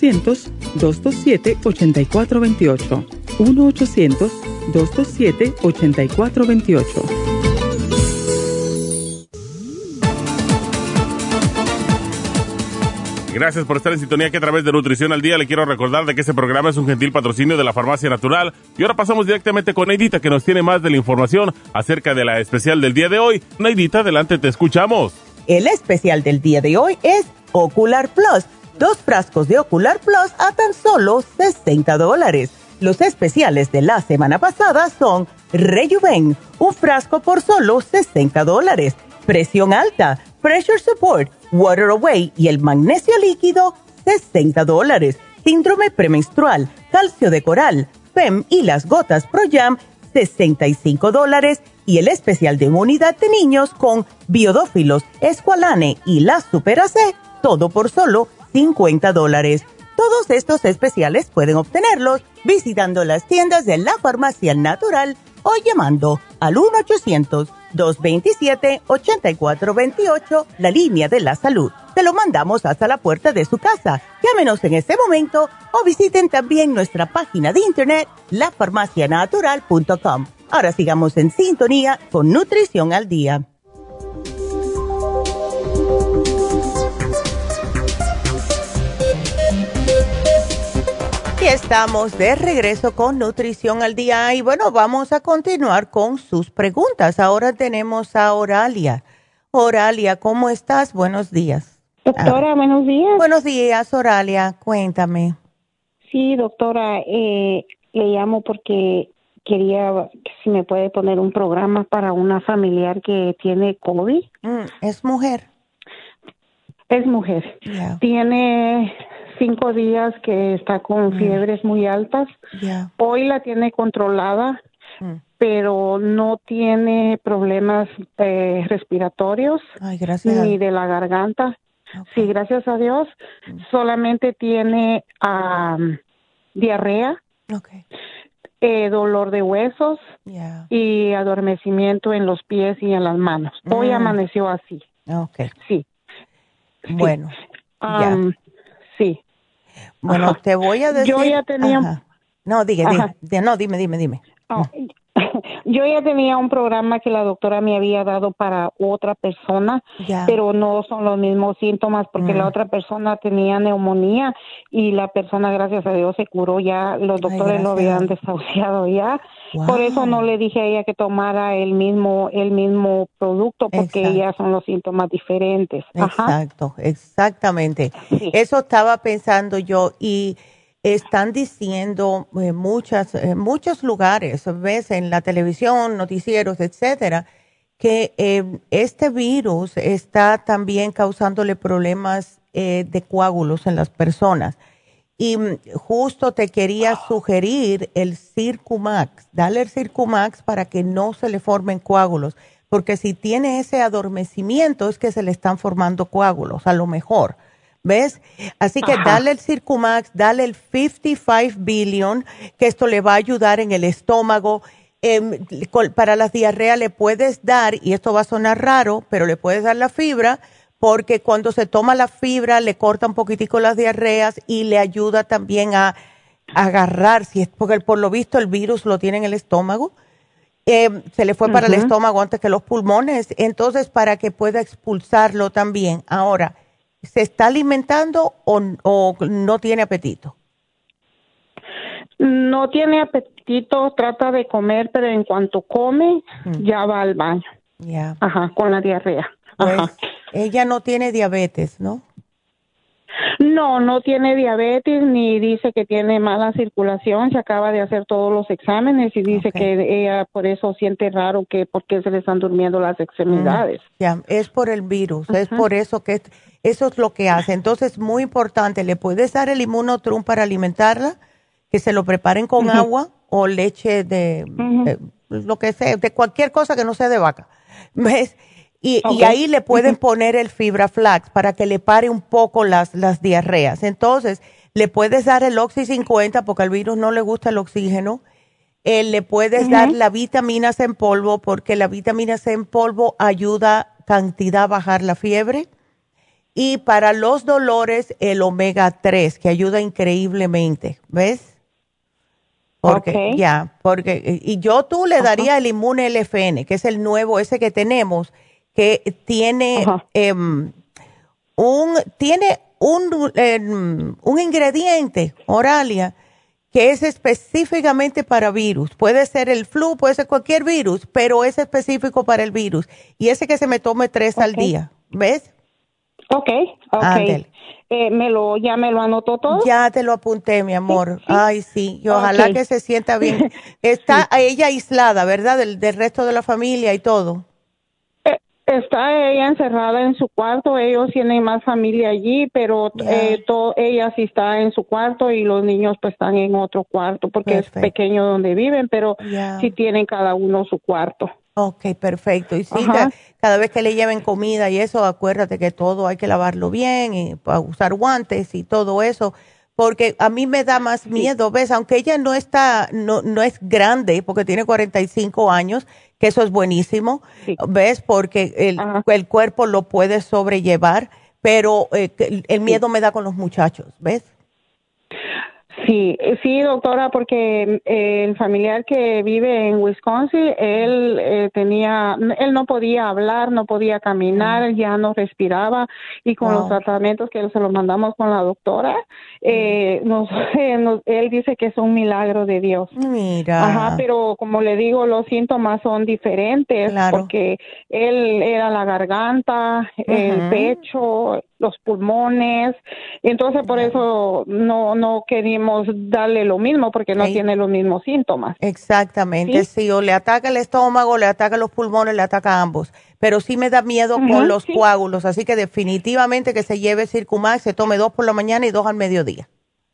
1-800-227-8428. 1-800-227-8428. Gracias por estar en sintonía que a través de Nutrición al Día le quiero recordar de que este programa es un gentil patrocinio de la Farmacia Natural. Y ahora pasamos directamente con Neidita, que nos tiene más de la información acerca de la especial del día de hoy. Neidita, adelante, te escuchamos. El especial del día de hoy es Ocular Plus. 2 frascos de Ocular Plus a tan solo $60. Los especiales de la semana pasada son Rejuven, un frasco por solo $60. Presión alta, Pressure Support, Water Away y el magnesio líquido, $60. Síndrome premenstrual, calcio de coral, FEM y las gotas Pro Jam, $65. Y el especial de inmunidad de niños con biodófilos, escualane y la Super AC, todo por solo $50. Todos estos especiales pueden obtenerlos visitando las tiendas de la Farmacia Natural o llamando al 1-800-227-8428, la línea de la salud. Te lo mandamos hasta la puerta de su casa. Llámenos en este momento o visiten también nuestra página de internet, lafarmacianatural.com. Ahora sigamos en sintonía con Nutrición al Día. Y estamos de regreso con Nutrición al Día y bueno, vamos a continuar con sus preguntas. Ahora tenemos a Oralia. Oralia, ¿cómo estás? Buenos días. Doctora, buenos días. Buenos días, Oralia. Cuéntame. Sí, doctora, le llamo porque quería si me puede poner un programa para una familiar que tiene COVID. ¿Es mujer? Es mujer. Yeah. Tiene 5 días que está con fiebres muy altas. Yeah. Hoy la tiene controlada, pero no tiene problemas respiratorios. Ay, gracias. Ni de la garganta. Okay. Sí, gracias a Dios. Solamente tiene diarrea. Okay. Dolor de huesos y adormecimiento en los pies y en las manos. Hoy amaneció así. Okay. Sí. Bueno. Sí. Bueno, te voy a decir. Yo ya tenía. No, dime. Yo ya tenía un programa que la doctora me había dado para otra persona, pero no son los mismos síntomas porque la otra persona tenía neumonía y la persona, gracias a Dios, se curó ya. Los doctores lo habían desahuciado ya. Wow. Por eso no le dije a ella que tomara el mismo producto porque ya son los síntomas diferentes. Exacto, exactamente. Sí. Eso estaba pensando yo y están diciendo muchos lugares, ves en la televisión, noticieros, etcétera, que este virus está también causándole problemas de coágulos en las personas. Y justo te quería sugerir el Circumax. Dale el Circumax para que no se le formen coágulos, porque si tiene ese adormecimiento es que se le están formando coágulos, a lo mejor. ¿Ves? Así que dale el Circumax, dale el 55 billion, que esto le va a ayudar en el estómago. Para las diarreas le puedes dar, y esto va a sonar raro, pero le puedes dar la fibra, porque cuando se toma la fibra le corta un poquitico las diarreas y le ayuda también a agarrar, porque por lo visto el virus lo tiene en el estómago. Se le fue para el estómago antes que los pulmones, entonces para que pueda expulsarlo también. Ahora, ¿se está alimentando o no tiene apetito? No tiene apetito, trata de comer, pero en cuanto come, ya va al baño. Con la diarrea. Pues, ella no tiene diabetes, ¿no? No tiene diabetes, ni dice que tiene mala circulación. Se acaba de hacer todos los exámenes y dice que ella por eso siente raro porque se le están durmiendo las extremidades. Es por el virus, es por eso que eso es lo que hace. Entonces, muy importante, le puedes dar el Immunotrum para alimentarla, que se lo preparen con agua o leche de lo que sea, de cualquier cosa que no sea de vaca. ¿Ves? Y ahí le pueden poner el Fibra Flax para que le pare un poco las diarreas. Entonces, le puedes dar el Oxy 50 porque al virus no le gusta el oxígeno. Le puedes dar la vitamina C en polvo porque la vitamina C en polvo ayuda cantidad a bajar la fiebre. Y para los dolores, el omega 3, que ayuda increíblemente. ¿Ves? Porque, y tú le daría el Inmune LFN, que es el nuevo, ese que tenemos, que tiene un ingrediente, Oralia, que es específicamente para virus. Puede ser el flu, puede ser cualquier virus, pero es específico para el virus. Y ese que se me tome 3 al día, ¿ves? ¿Ya me lo anotó todo? Ya te lo apunté, mi amor. Sí. Ay, sí, y ojalá que se sienta bien. Está ella aislada, ¿verdad? Del resto de la familia y todo. Está ella encerrada en su cuarto, ellos tienen más familia allí, pero ella sí está en su cuarto y los niños pues están en otro cuarto porque es pequeño donde viven, pero sí tienen cada uno su cuarto. Ok, perfecto. Y sí, cada vez que le lleven comida y eso, acuérdate que todo hay que lavarlo bien y usar guantes y todo eso, porque a mí me da más miedo, ¿ves? Aunque ella no es grande, porque tiene 45 años, que eso es buenísimo, ¿ves? Porque el cuerpo lo puede sobrellevar, pero el miedo me da con los muchachos, ¿ves? Sí, doctora, porque el familiar que vive en Wisconsin, él no podía hablar, no podía caminar, ya no respiraba y con los tratamientos que se los mandamos con la doctora, él dice que es un milagro de Dios. Mira. Pero como le digo, los síntomas son diferentes porque él era la garganta, el pecho, los pulmones, entonces por eso no queríamos darle lo mismo porque no tiene los mismos síntomas. Exactamente, sí, o le ataca el estómago, le ataca los pulmones, le ataca a ambos, pero sí me da miedo con los coágulos, así que definitivamente que se lleve Circumax, se tome 2 por la mañana y 2 al mediodía.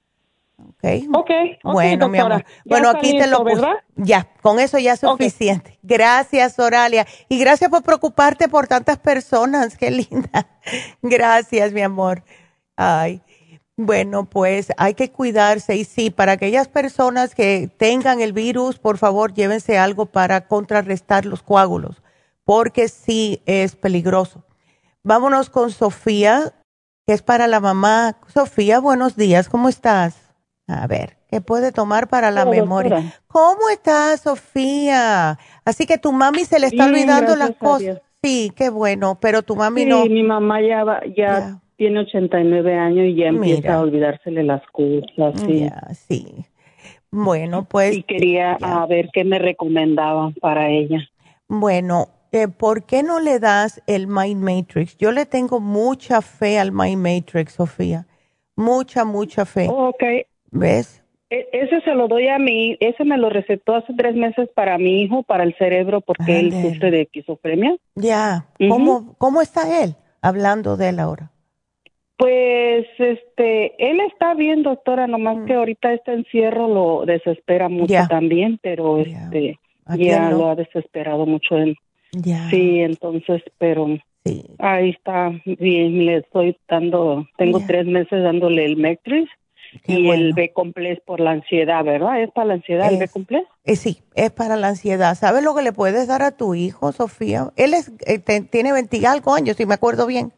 Bueno, mi amor. Bueno, aquí te lo puse. Ya, con eso ya es suficiente. Gracias, Oralia. Y gracias por preocuparte por tantas personas. Qué linda. Gracias, mi amor. Ay. Bueno, pues hay que cuidarse. Y sí, para aquellas personas que tengan el virus, por favor, llévense algo para contrarrestar los coágulos, porque sí es peligroso. Vámonos con Sofía, que es para la mamá. Sofía, buenos días. ¿Cómo estás? A ver, que puede tomar para la memoria. Doctora. ¿Cómo estás, Sofía? Así que tu mami se le está Bien, olvidando las gracias a cosas. Dios. Sí, qué bueno, pero tu mami Sí, no. mi mamá ya tiene 89 años y ya empieza Mira. a olvidársele las cosas. Sí. Ya, sí. Bueno, pues. Y quería ver qué me recomendaban para ella. Bueno, ¿por qué no le das el Mind Matrix? Yo le tengo mucha fe al Mind Matrix, Sofía. Mucha, mucha fe. Oh, ok. ¿Ves? Ese se lo doy a ese me lo recetó hace 3 meses para mi hijo, para el cerebro, porque él sufre de esquizofrenia. Ya. ¿Cómo está él? Hablando de él ahora. Pues, él está bien, doctora, nomás que ahorita este encierro lo desespera mucho también, pero ya lo ha desesperado mucho él. Ya. Sí, entonces, pero ahí está bien, le estoy dando, tengo 3 meses dándole el Matrix. Y el B-Complex por la ansiedad, ¿verdad? ¿Es para la ansiedad el B-Complex? Sí, es para la ansiedad. ¿Sabes lo que le puedes dar a tu hijo, Sofía? Él tiene 20 y algo años, si me acuerdo bien.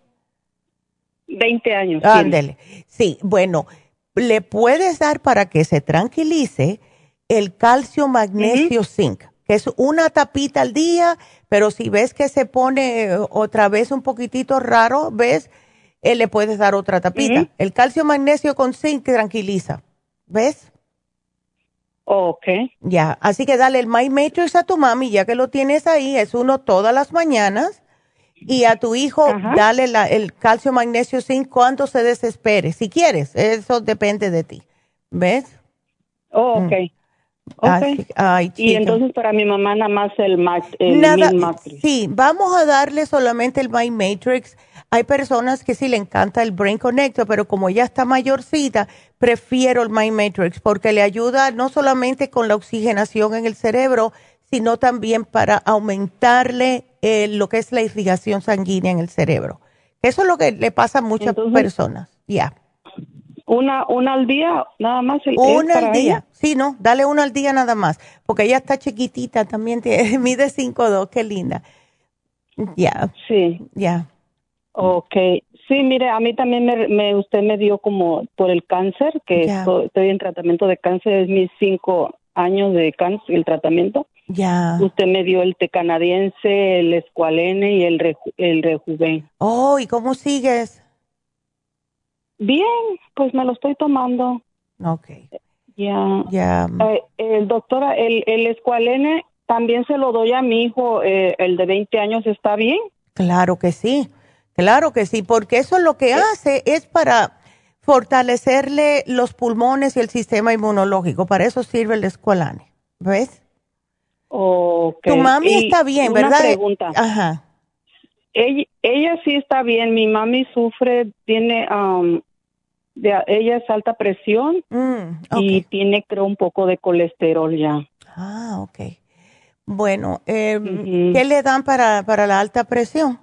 20 años. Ándele. Sí, bueno, le puedes dar para que se tranquilice el calcio, magnesio, zinc, que es una tapita al día, pero si ves que se pone otra vez un poquitito raro, ¿ves? Le puedes dar otra tapita. El calcio, magnesio con zinc tranquiliza. ¿Ves? Ok. Ya, así que dale el My Matrix a tu mami, ya que lo tienes ahí, es uno todas las mañanas. Y a tu hijo, dale el calcio, magnesio, zinc cuando se desespere. Si quieres, eso depende de ti. ¿Ves? Oh, ok. Okay. Ay, y entonces para mi mamá nada más el Mind Matrix. Sí, vamos a darle solamente el Mind Matrix. Hay personas que sí le encanta el Brain Connector, pero como ya está mayorcita, prefiero el Mind Matrix porque le ayuda no solamente con la oxigenación en el cerebro, sino también para aumentarle lo que es la irrigación sanguínea en el cerebro. Eso es lo que le pasa a muchas personas. Ya. Una al día, nada más. Una al día. Ella? Sí, no, dale una al día nada más. Porque ella está chiquitita, también mide 5'2", qué linda. Ya. Sí. Ya. Okay. Sí, mire, a mí también usted me dio como por el cáncer, que estoy en tratamiento de cáncer, es mis 5 años de cáncer, el tratamiento. Ya. Usted me dio el té canadiense, el Esqualene y el Rejuven. Oh, ¿y cómo sigues? Bien, pues me lo estoy tomando. Okay. Ya. Doctora, el Esqualene también se lo doy a mi hijo, el de 20 años, ¿está bien? Claro que sí, porque eso lo que hace es para fortalecerle los pulmones y el sistema inmunológico. Para eso sirve el Esqualane, ¿ves? Okay. Tu mami está bien, ¿verdad? Una pregunta. Ajá. Ella sí está bien. Mi mami sufre, tiene, ella es alta presión y tiene, creo, un poco de colesterol ya. Ah, ok. Bueno, ¿qué le dan para la alta presión?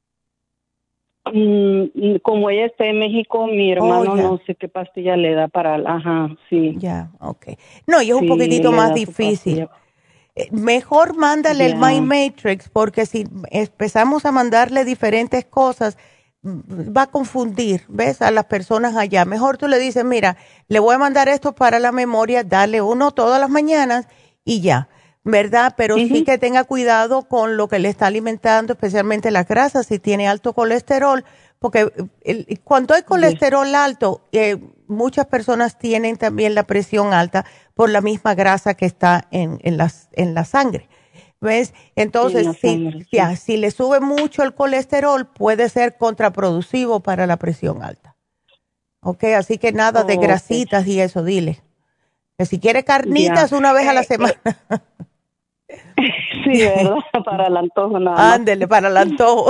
Como ella está en México, mi hermano no sé qué pastilla le da para, sí. Ya, ok. No, y es un poquitito más difícil. Mejor mándale el Mind Matrix, porque si empezamos a mandarle diferentes cosas, va a confundir, ¿ves? A las personas allá. Mejor tú le dices, mira, le voy a mandar esto para la memoria, dale uno todas las mañanas y ya, ¿verdad? Pero sí que tenga cuidado con lo que le está alimentando, especialmente las grasas, si tiene alto colesterol, porque cuando hay colesterol alto, muchas personas tienen también la presión alta por la misma grasa que está en la sangre. ¿Ves? Entonces, si le sube mucho el colesterol, puede ser contraproductivo para la presión alta. ¿Ok? Así que nada de grasitas y eso, dile. Que si quiere carnitas una vez a la semana. Sí, ¿verdad? Para el antojo nada más. Ándele, para el antojo.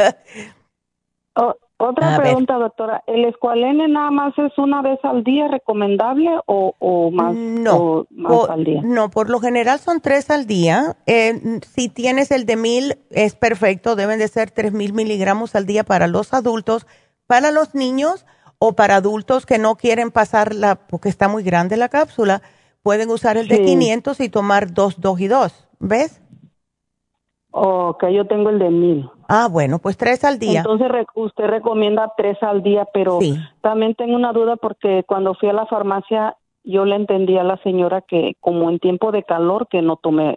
Otra pregunta, doctora. ¿El Esqualene nada más es una vez al día recomendable o más, más al día? No, por lo general son 3 al día. Si tienes el de 1000, es perfecto. Deben de ser 3000 miligramos al día para los adultos. Para los niños o para adultos que no quieren pasarla porque está muy grande la cápsula, pueden usar el de 500 y tomar 2 y 2. ¿Ves? Ok, yo tengo el de 1000. Ah, bueno, pues 3 al día. Entonces usted recomienda 3 al día, pero también tengo una duda porque cuando fui a la farmacia yo le entendí a la señora que como en tiempo de calor que no tome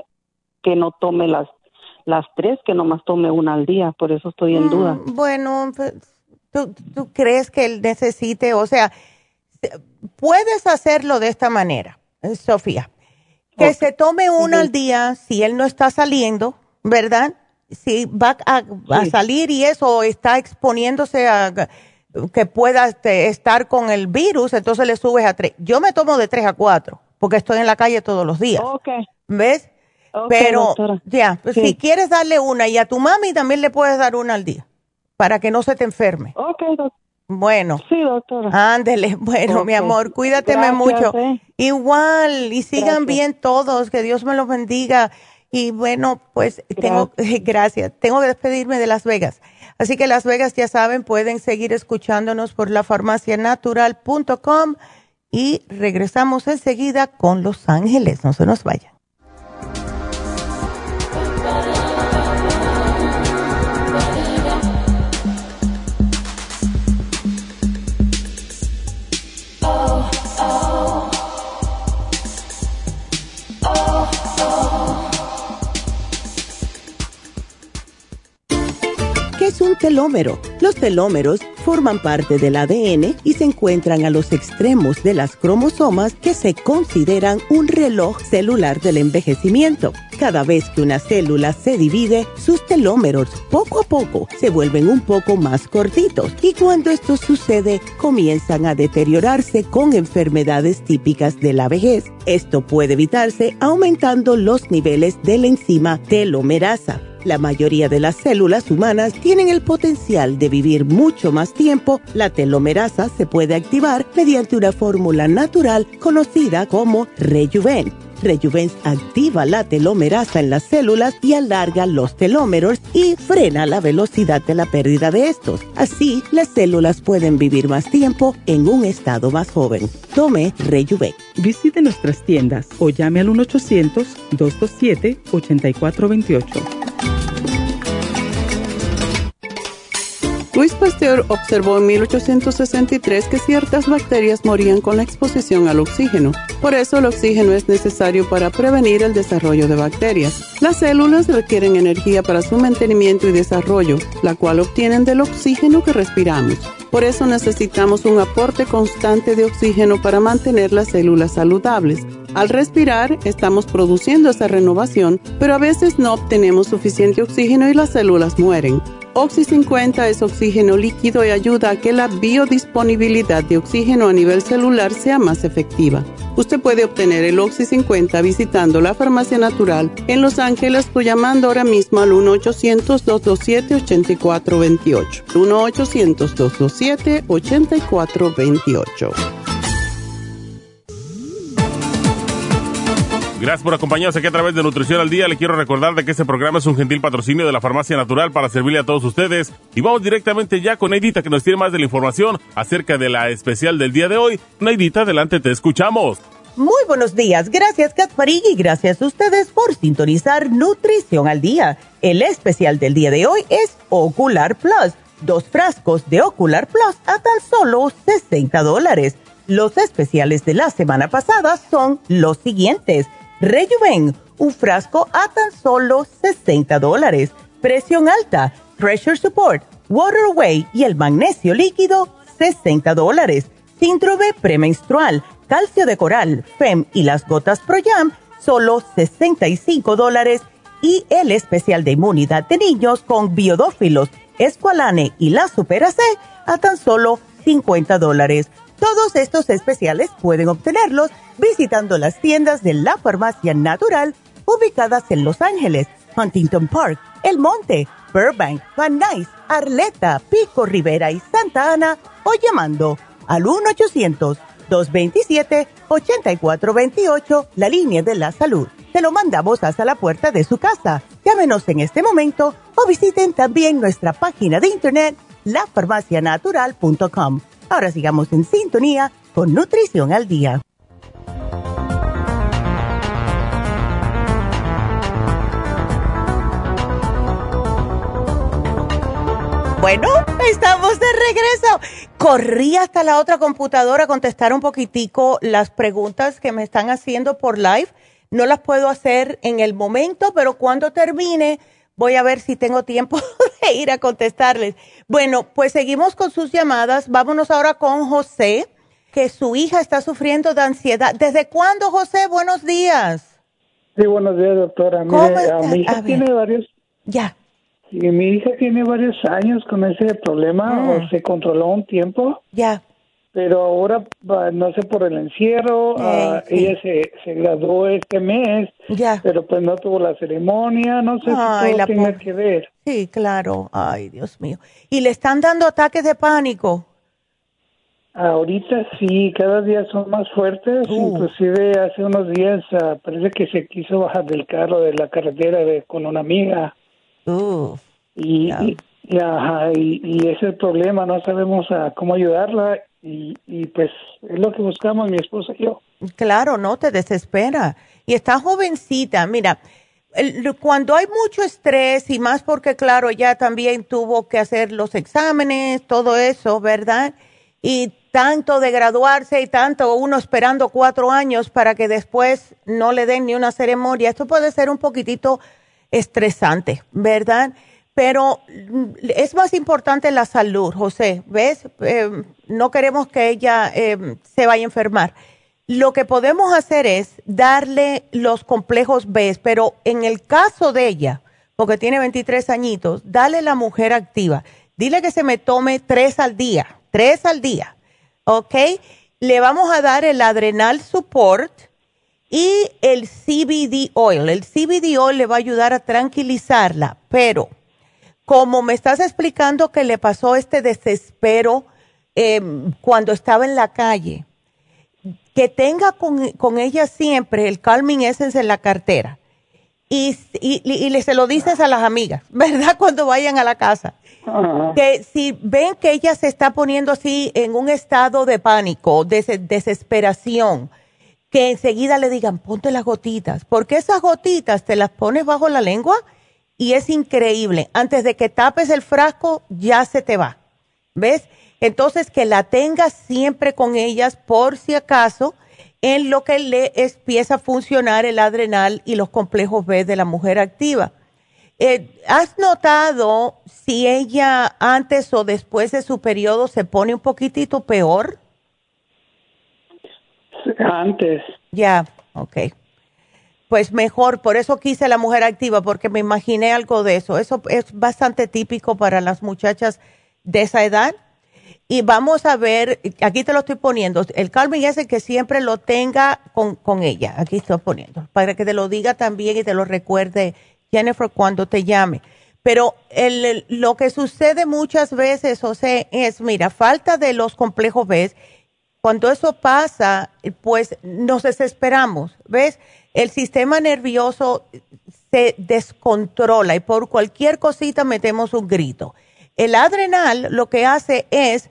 las 3, que nomás tome una al día. Por eso estoy en duda. Bueno, ¿tú crees que él necesite? O sea, puedes hacerlo de esta manera, Sofía. Que se tome una al día si él no está saliendo, ¿verdad? Si va a salir y eso está exponiéndose a que pueda estar con el virus, entonces le subes a 3. Yo me tomo de 3 a 4 porque estoy en la calle todos los días. Okay. ¿Ves? Okay, pero doctora. Ya, si quieres darle una y a tu mami también le puedes dar una al día para que no se te enferme. Okay, doctora. Bueno. Sí, doctora. Ándele. Bueno, mi amor, cuídateme mucho. Igual, y sigan bien todos, que Dios me los bendiga. Y bueno, pues gracias. Tengo que despedirme de Las Vegas. Así que Las Vegas, ya saben, pueden seguir escuchándonos por lafarmacianatural.com y regresamos enseguida con Los Ángeles. No se nos vayan. ¿Qué es un telómero? Los telómeros forman parte del ADN y se encuentran a los extremos de las cromosomas que se consideran un reloj celular del envejecimiento. Cada vez que una célula se divide, sus telómeros poco a poco se vuelven un poco más cortitos y cuando esto sucede, comienzan a deteriorarse con enfermedades típicas de la vejez. Esto puede evitarse aumentando los niveles de la enzima telomerasa. La mayoría de las células humanas tienen el potencial de vivir mucho más tiempo. La telomerasa se puede activar mediante una fórmula natural conocida como Rejuven. Rejuven activa la telomerasa en las células y alarga los telómeros y frena la velocidad de la pérdida de estos. Así, las células pueden vivir más tiempo en un estado más joven. Tome Rejuven. Visite nuestras tiendas o llame al 1-800-227-8428. Luis Pasteur observó en 1863 que ciertas bacterias morían con la exposición al oxígeno. Por eso el oxígeno es necesario para prevenir el desarrollo de bacterias. Las células requieren energía para su mantenimiento y desarrollo, la cual obtienen del oxígeno que respiramos. Por eso necesitamos un aporte constante de oxígeno para mantener las células saludables. Al respirar, estamos produciendo esa renovación, pero a veces no obtenemos suficiente oxígeno y las células mueren. Oxy 50 es oxígeno líquido y ayuda a que la biodisponibilidad de oxígeno a nivel celular sea más efectiva. Usted puede obtener el Oxy 50 visitando la Farmacia Natural en Los Ángeles o llamando ahora mismo al 1-800-227-8428. 1-800-227-8428. Gracias por acompañarnos aquí a través de Nutrición al Día. Le quiero recordar de que este programa es un gentil patrocinio de la Farmacia Natural para servirle a todos ustedes. Y vamos directamente ya con Neidita, que nos tiene más de la información acerca de la especial del día de hoy. Neidita, adelante, te escuchamos. Muy buenos días. Gracias, Gasparín, y gracias a ustedes por sintonizar Nutrición al Día. El especial del día de hoy es Ocular Plus. 2 frascos de Ocular Plus a tan solo $60. Los especiales de la semana pasada son los siguientes. Rejuven, un frasco a tan solo $60. Presión alta, Pressure Support, Water Away y el magnesio líquido, $60. Síndrome premenstrual, calcio de coral, FEM y las gotas Pro Jam, solo $65. Y el especial de inmunidad de niños con biodófilos, Esqualane y la Super AC, a tan solo $50. Todos estos especiales pueden obtenerlos visitando las tiendas de la Farmacia Natural ubicadas en Los Ángeles, Huntington Park, El Monte, Burbank, Van Nuys, Arleta, Pico Rivera y Santa Ana o llamando al 1-800-227-8428, la línea de la salud. Se lo mandamos hasta la puerta de su casa. Llámenos en este momento o visiten también nuestra página de internet lafarmacianatural.com. Ahora sigamos en sintonía con Nutrición al Día. Bueno, estamos de regreso. Corrí hasta la otra computadora a contestar un poquitico las preguntas que me están haciendo por live. No las puedo hacer en el momento, pero cuando termine voy a ver si tengo tiempo de ir a contestarles. Bueno, pues seguimos con sus llamadas. Vámonos ahora con José, que su hija está sufriendo de ansiedad. ¿Desde cuándo, José? Buenos días. Sí, buenos días, doctora. Mire, mi hija tiene varios... Ya. Sí, mi hija tiene varios años con ese problema, o se controló un tiempo. Ya. Pero ahora, no sé, por el encierro, sí. ella se graduó este mes, ya. Pero pues no tuvo la ceremonia, no sé si todo tiene que ver. Sí, claro. Ay, Dios mío. ¿Y le están dando ataques de pánico? Ahorita sí, cada día son más fuertes. Inclusive hace unos días parece que se quiso bajar del carro de la carretera con una amiga. Y ese es el problema, no sabemos cómo ayudarla y pues es lo que buscamos mi esposa y yo. Claro, no te desespera. Y está jovencita, mira, cuando hay mucho estrés y más porque claro, ella también tuvo que hacer los exámenes, todo eso, ¿verdad? Y tanto de graduarse y tanto uno esperando 4 años para que después no le den ni una ceremonia, esto puede ser un poquitito estresante, ¿verdad? Pero es más importante la salud, José, ¿ves? No queremos que ella se vaya a enfermar. Lo que podemos hacer es darle los complejos B, pero en el caso de ella, porque tiene 23 añitos, dale la mujer activa. Dile que se me tome 3 al día, ¿ok? Le vamos a dar el Adrenal Support y el CBD Oil. El CBD Oil le va a ayudar a tranquilizarla, pero como me estás explicando que le pasó este desespero cuando estaba en la calle, que tenga con ella siempre el Calming Essence en la cartera y se lo dices a las amigas, ¿verdad? Cuando vayan a la casa. Que si ven que ella se está poniendo así en un estado de pánico, de desesperación, que enseguida le digan, ponte las gotitas, porque esas gotitas te las pones bajo la lengua y es increíble. Antes de que tapes el frasco, ya se te va. ¿Ves? Entonces, que la tengas siempre con ellas por si acaso, en lo que le empieza a funcionar el adrenal y los complejos B de la mujer activa. ¿Has notado si ella antes o después de su periodo se pone un poquitito peor? Antes. Ya, ok. Pues mejor, por eso quise la mujer activa, porque me imaginé algo de eso. Eso es bastante típico para las muchachas de esa edad. Y vamos a ver, aquí te lo estoy poniendo, el Calming es el que siempre lo tenga con ella. Aquí estoy poniendo, para que te lo diga también y te lo recuerde Jennifer cuando te llame. Pero lo que sucede muchas veces, José, es, mira, falta de los complejos B. Cuando eso pasa, pues nos desesperamos, ¿ves? El sistema nervioso se descontrola y por cualquier cosita metemos un grito. El adrenal lo que hace es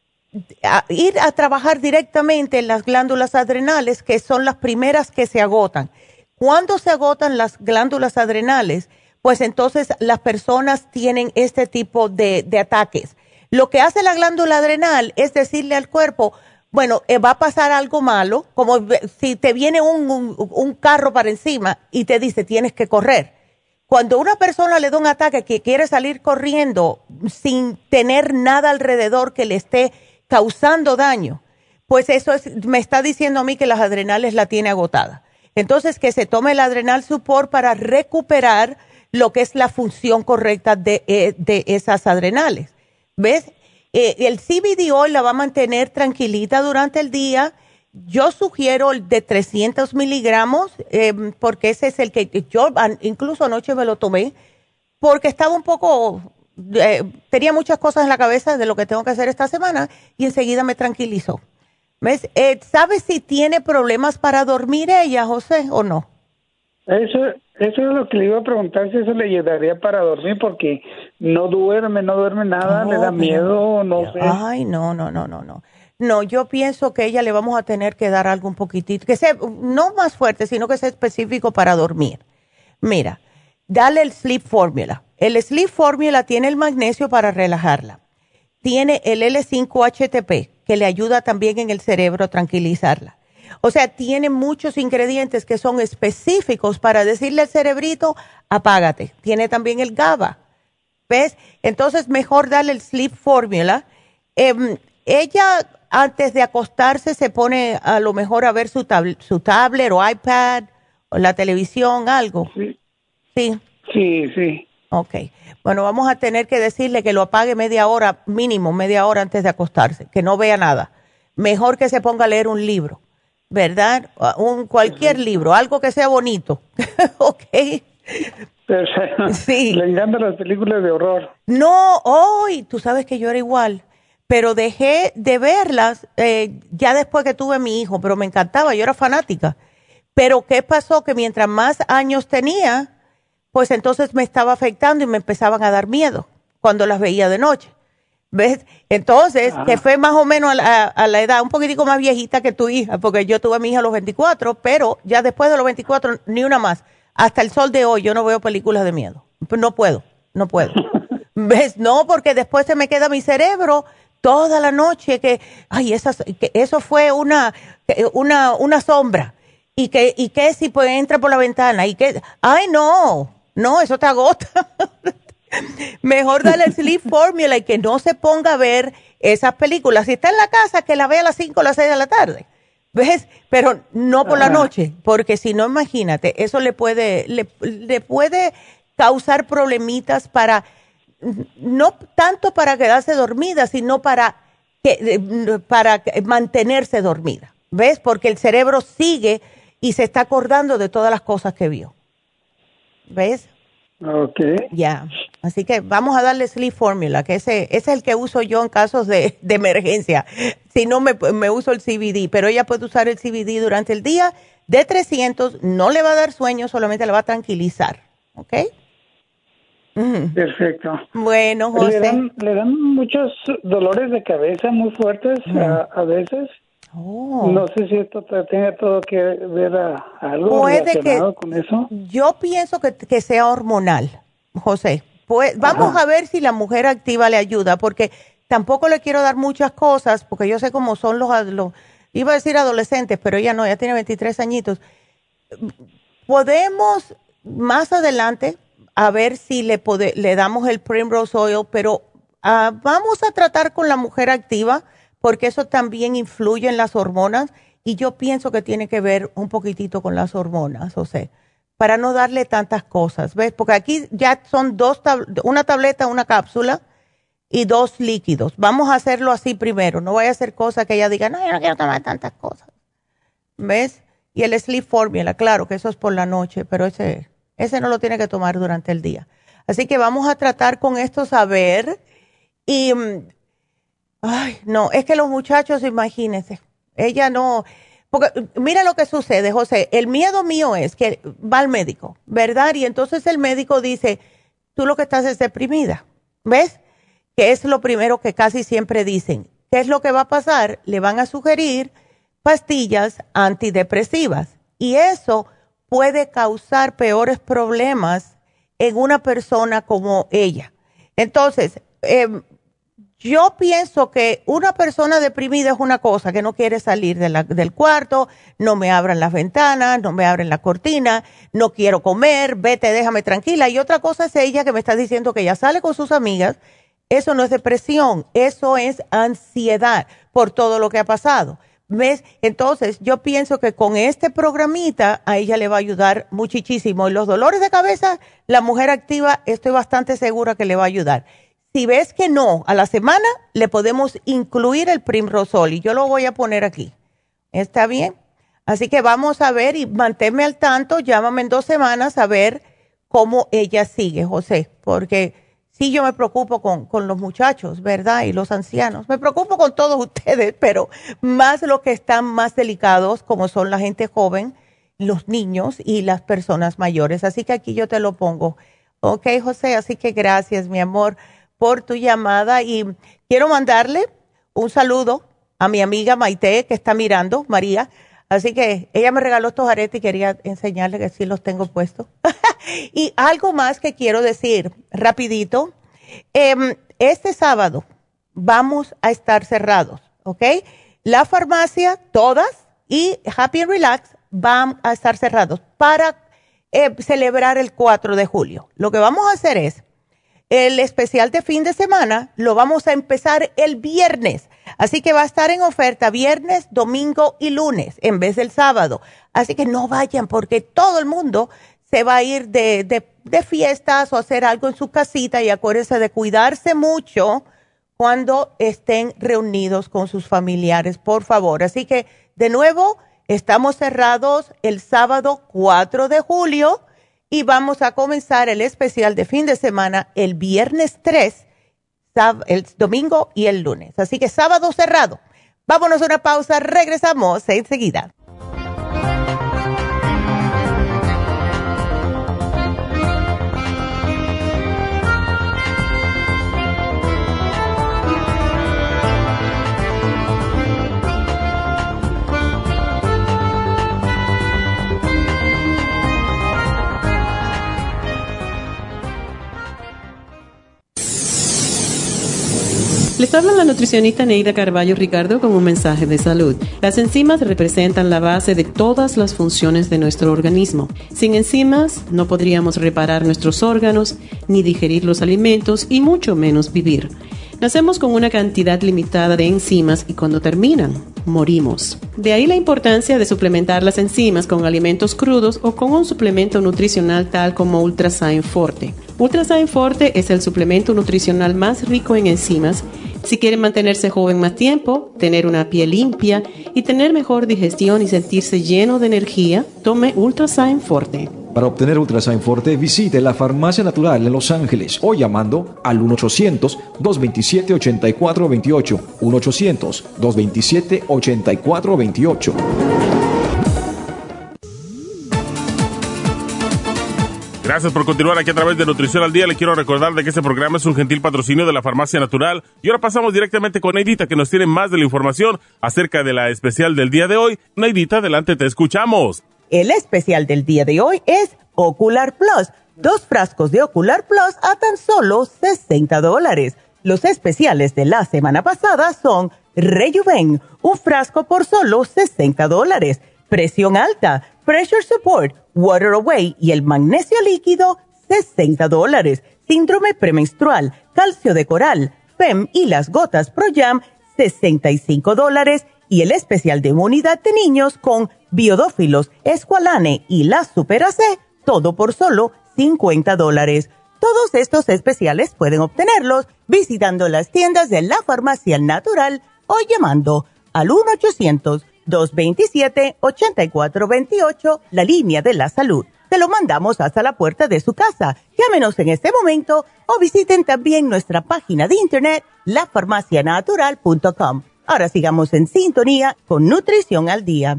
ir a trabajar directamente en las glándulas adrenales, que son las primeras que se agotan. Cuando se agotan las glándulas adrenales, pues entonces las personas tienen este tipo de ataques. Lo que hace la glándula adrenal es decirle al cuerpo, bueno, va a pasar algo malo, como si te viene un carro para encima y te dice tienes que correr. Cuando una persona le da un ataque que quiere salir corriendo sin tener nada alrededor que le esté causando daño, pues eso me está diciendo a mí que las adrenales la tiene agotada. Entonces, que se tome el Adrenal Support para recuperar lo que es la función correcta de esas adrenales. ¿Ves? El CBD Oil la va a mantener tranquilita durante el día. Yo sugiero el de 300 miligramos, porque ese es el que yo incluso anoche me lo tomé, porque estaba un poco, tenía muchas cosas en la cabeza de lo que tengo que hacer esta semana y enseguida me tranquilizó. ¿Ves? ¿Sabes si tiene problemas para dormir ella, José, o no? Eso es lo que le iba a preguntar, si eso le ayudaría para dormir, porque no duerme nada, le da miedo, no sé. Ay, no. No, yo pienso que a ella le vamos a tener que dar algo un poquitito, que sea no más fuerte, sino que sea específico para dormir. Mira, dale el Sleep Formula. El Sleep Formula tiene el magnesio para relajarla. tiene el L5-HTP, que le ayuda también en el cerebro a tranquilizarla. O sea, tiene muchos ingredientes que son específicos para decirle al cerebrito, apágate. Tiene también el GABA, ¿ves? Entonces, mejor darle el Sleep Formula. Ella, antes de acostarse, se pone a lo mejor a ver su tablet o iPad o la televisión, algo. Sí. Sí. Sí, sí. Ok. Bueno, vamos a tener que decirle que lo apague media hora, mínimo media hora antes de acostarse, que no vea nada. Mejor que se ponga a leer un libro, ¿verdad? Cualquier libro, algo que sea bonito. Ok. Perfecto. Sí. Le encantan las películas de horror. No, hoy, tú sabes que yo era igual, pero dejé de verlas ya después que tuve a mi hijo, pero me encantaba, yo era fanática. Pero ¿qué pasó? Que mientras más años tenía, pues entonces me estaba afectando y me empezaban a dar miedo cuando las veía de noche. ¿Ves? Entonces, que fue más o menos a la edad un poquitico más viejita que tu hija, porque yo tuve a mi hija a los 24, pero ya después de los 24, ni una más. Hasta el sol de hoy yo no veo películas de miedo. No puedo. ¿Ves? No, porque después se me queda mi cerebro toda la noche que eso fue una sombra. Y que si pues entra por la ventana y que, no, eso te agota. Mejor dale el Sleep Formula y que no se ponga a ver esas películas. Si está en la casa, que la vea a las 5 o las 6 de la tarde. ¿Ves? Pero no por la noche, porque si no, imagínate, eso le puede causar problemitas no tanto para quedarse dormida, sino para mantenerse dormida. ¿Ves? Porque el cerebro sigue y se está acordando de todas las cosas que vio. ¿Ves? Ok. Ya. Así que vamos a darle Sleep Formula, que ese es el que uso yo en casos de emergencia. Si no, me uso el CBD, pero ella puede usar el CBD durante el día de 300, no le va a dar sueño, solamente le va a tranquilizar. ¿Ok? Perfecto. Bueno, José. Le dan muchos dolores de cabeza muy fuertes a veces. Oh. No sé si esto tenga todo que ver algo relacionado con eso. Yo pienso que sea hormonal, José. Pues vamos a ver si la mujer activa le ayuda, porque tampoco le quiero dar muchas cosas, porque yo sé cómo son los iba a decir adolescentes, pero ella no, ya tiene 23 añitos. Podemos más adelante a ver si le damos el Primrose Oil, pero vamos a tratar con la mujer activa, porque eso también influye en las hormonas, y yo pienso que tiene que ver un poquitito con las hormonas, o sea, para no darle tantas cosas, ¿ves? Porque aquí ya son una tableta, una cápsula y 2 líquidos. Vamos a hacerlo así primero, no vaya a hacer cosas que ella diga, no, yo no quiero tomar tantas cosas, ¿ves? Y el Sleep Formula, claro que eso es por la noche, pero ese no lo tiene que tomar durante el día. Así que vamos a tratar con esto, saber, y no, es que los muchachos, imagínense, ella no, porque mira lo que sucede, José, el miedo mío es que va al médico, ¿verdad? Y entonces el médico dice, tú lo que estás es deprimida, ¿ves? Que es lo primero que casi siempre dicen. ¿Qué es lo que va a pasar? Le van a sugerir pastillas antidepresivas, y eso puede causar peores problemas en una persona como ella. Entonces, yo pienso que una persona deprimida es una cosa, que no quiere salir del cuarto, no me abran las ventanas, no me abren la cortina, no quiero comer, vete, déjame tranquila. Y otra cosa es ella que me está diciendo que ella sale con sus amigas. Eso no es depresión, eso es ansiedad por todo lo que ha pasado. ¿Ves? Entonces, yo pienso que con este programita a ella le va a ayudar muchísimo. Y los dolores de cabeza, la mujer activa, estoy bastante segura que le va a ayudar. Si ves que no, a la semana le podemos incluir el Primrose Oil y yo lo voy a poner aquí. ¿Está bien? Así que vamos a ver y manténme al tanto, llámame en 2 semanas a ver cómo ella sigue, José, porque sí yo me preocupo con los muchachos, ¿verdad? Y los ancianos. Me preocupo con todos ustedes, pero más los que están más delicados, como son la gente joven, los niños y las personas mayores. Así que aquí yo te lo pongo. Ok, José, así que gracias, mi amor, por tu llamada, y quiero mandarle un saludo a mi amiga Maite que está mirando, María, así que ella me regaló estos aretes y quería enseñarle que sí los tengo puestos. Y algo más que quiero decir rapidito, este sábado vamos a estar cerrados, ¿ok? La farmacia, todas, y Happy and Relax van a estar cerrados para celebrar el 4 de julio. Lo que vamos a hacer es, el especial de fin de semana lo vamos a empezar el viernes. Así que va a estar en oferta viernes, domingo y lunes en vez del sábado. Así que no vayan porque todo el mundo se va a ir de fiestas o hacer algo en su casita y acuérdense de cuidarse mucho cuando estén reunidos con sus familiares, por favor. Así que, de nuevo, estamos cerrados el sábado 4 de julio y vamos a comenzar el especial de fin de semana el viernes 3, el domingo y el lunes. Así que sábado cerrado. Vámonos a una pausa, regresamos enseguida. Les habla la nutricionista Neida Carballo Ricardo con un mensaje de salud. Las enzimas representan la base de todas las funciones de nuestro organismo. Sin enzimas no podríamos reparar nuestros órganos, ni digerir los alimentos y mucho menos vivir. Nacemos con una cantidad limitada de enzimas y cuando terminan, morimos. De ahí la importancia de suplementar las enzimas con alimentos crudos o con un suplemento nutricional tal como Ultrasign Forte. Ultrasign Forte es el suplemento nutricional más rico en enzimas. Si quieren mantenerse joven más tiempo, tener una piel limpia y tener mejor digestión y sentirse lleno de energía, tome Ultrasign Forte. Para obtener Ultrasign Forte, visite la Farmacia Natural en Los Ángeles o llamando al 1-800-227-8428. 1-800-227-8428. Gracias por continuar aquí a través de Nutrición al Día. Le quiero recordar de que este programa es un gentil patrocinio de la Farmacia Natural. Y ahora pasamos directamente con Neidita, que nos tiene más de la información acerca de la especial del día de hoy. Neidita, adelante, te escuchamos. El especial del día de hoy es Ocular Plus. 2 frascos de Ocular Plus a tan solo $60. Los especiales de la semana pasada son Rejuven, un frasco por solo $60. Presión alta, Pressure Support, Water Away y el magnesio líquido, $60. Síndrome premenstrual, calcio de coral, FEM y las gotas ProYam, $65. Y el especial de inmunidad de niños con Biodófilos, Esqualane y la Super AC, todo por solo $50. Todos estos especiales pueden obtenerlos visitando las tiendas de la Farmacia Natural o llamando al 1-800-227-8428, la línea de la salud. Te lo mandamos hasta la puerta de su casa. Llámenos en este momento o visiten también nuestra página de internet, lafarmacianatural.com. Ahora sigamos en sintonía con Nutrición al Día.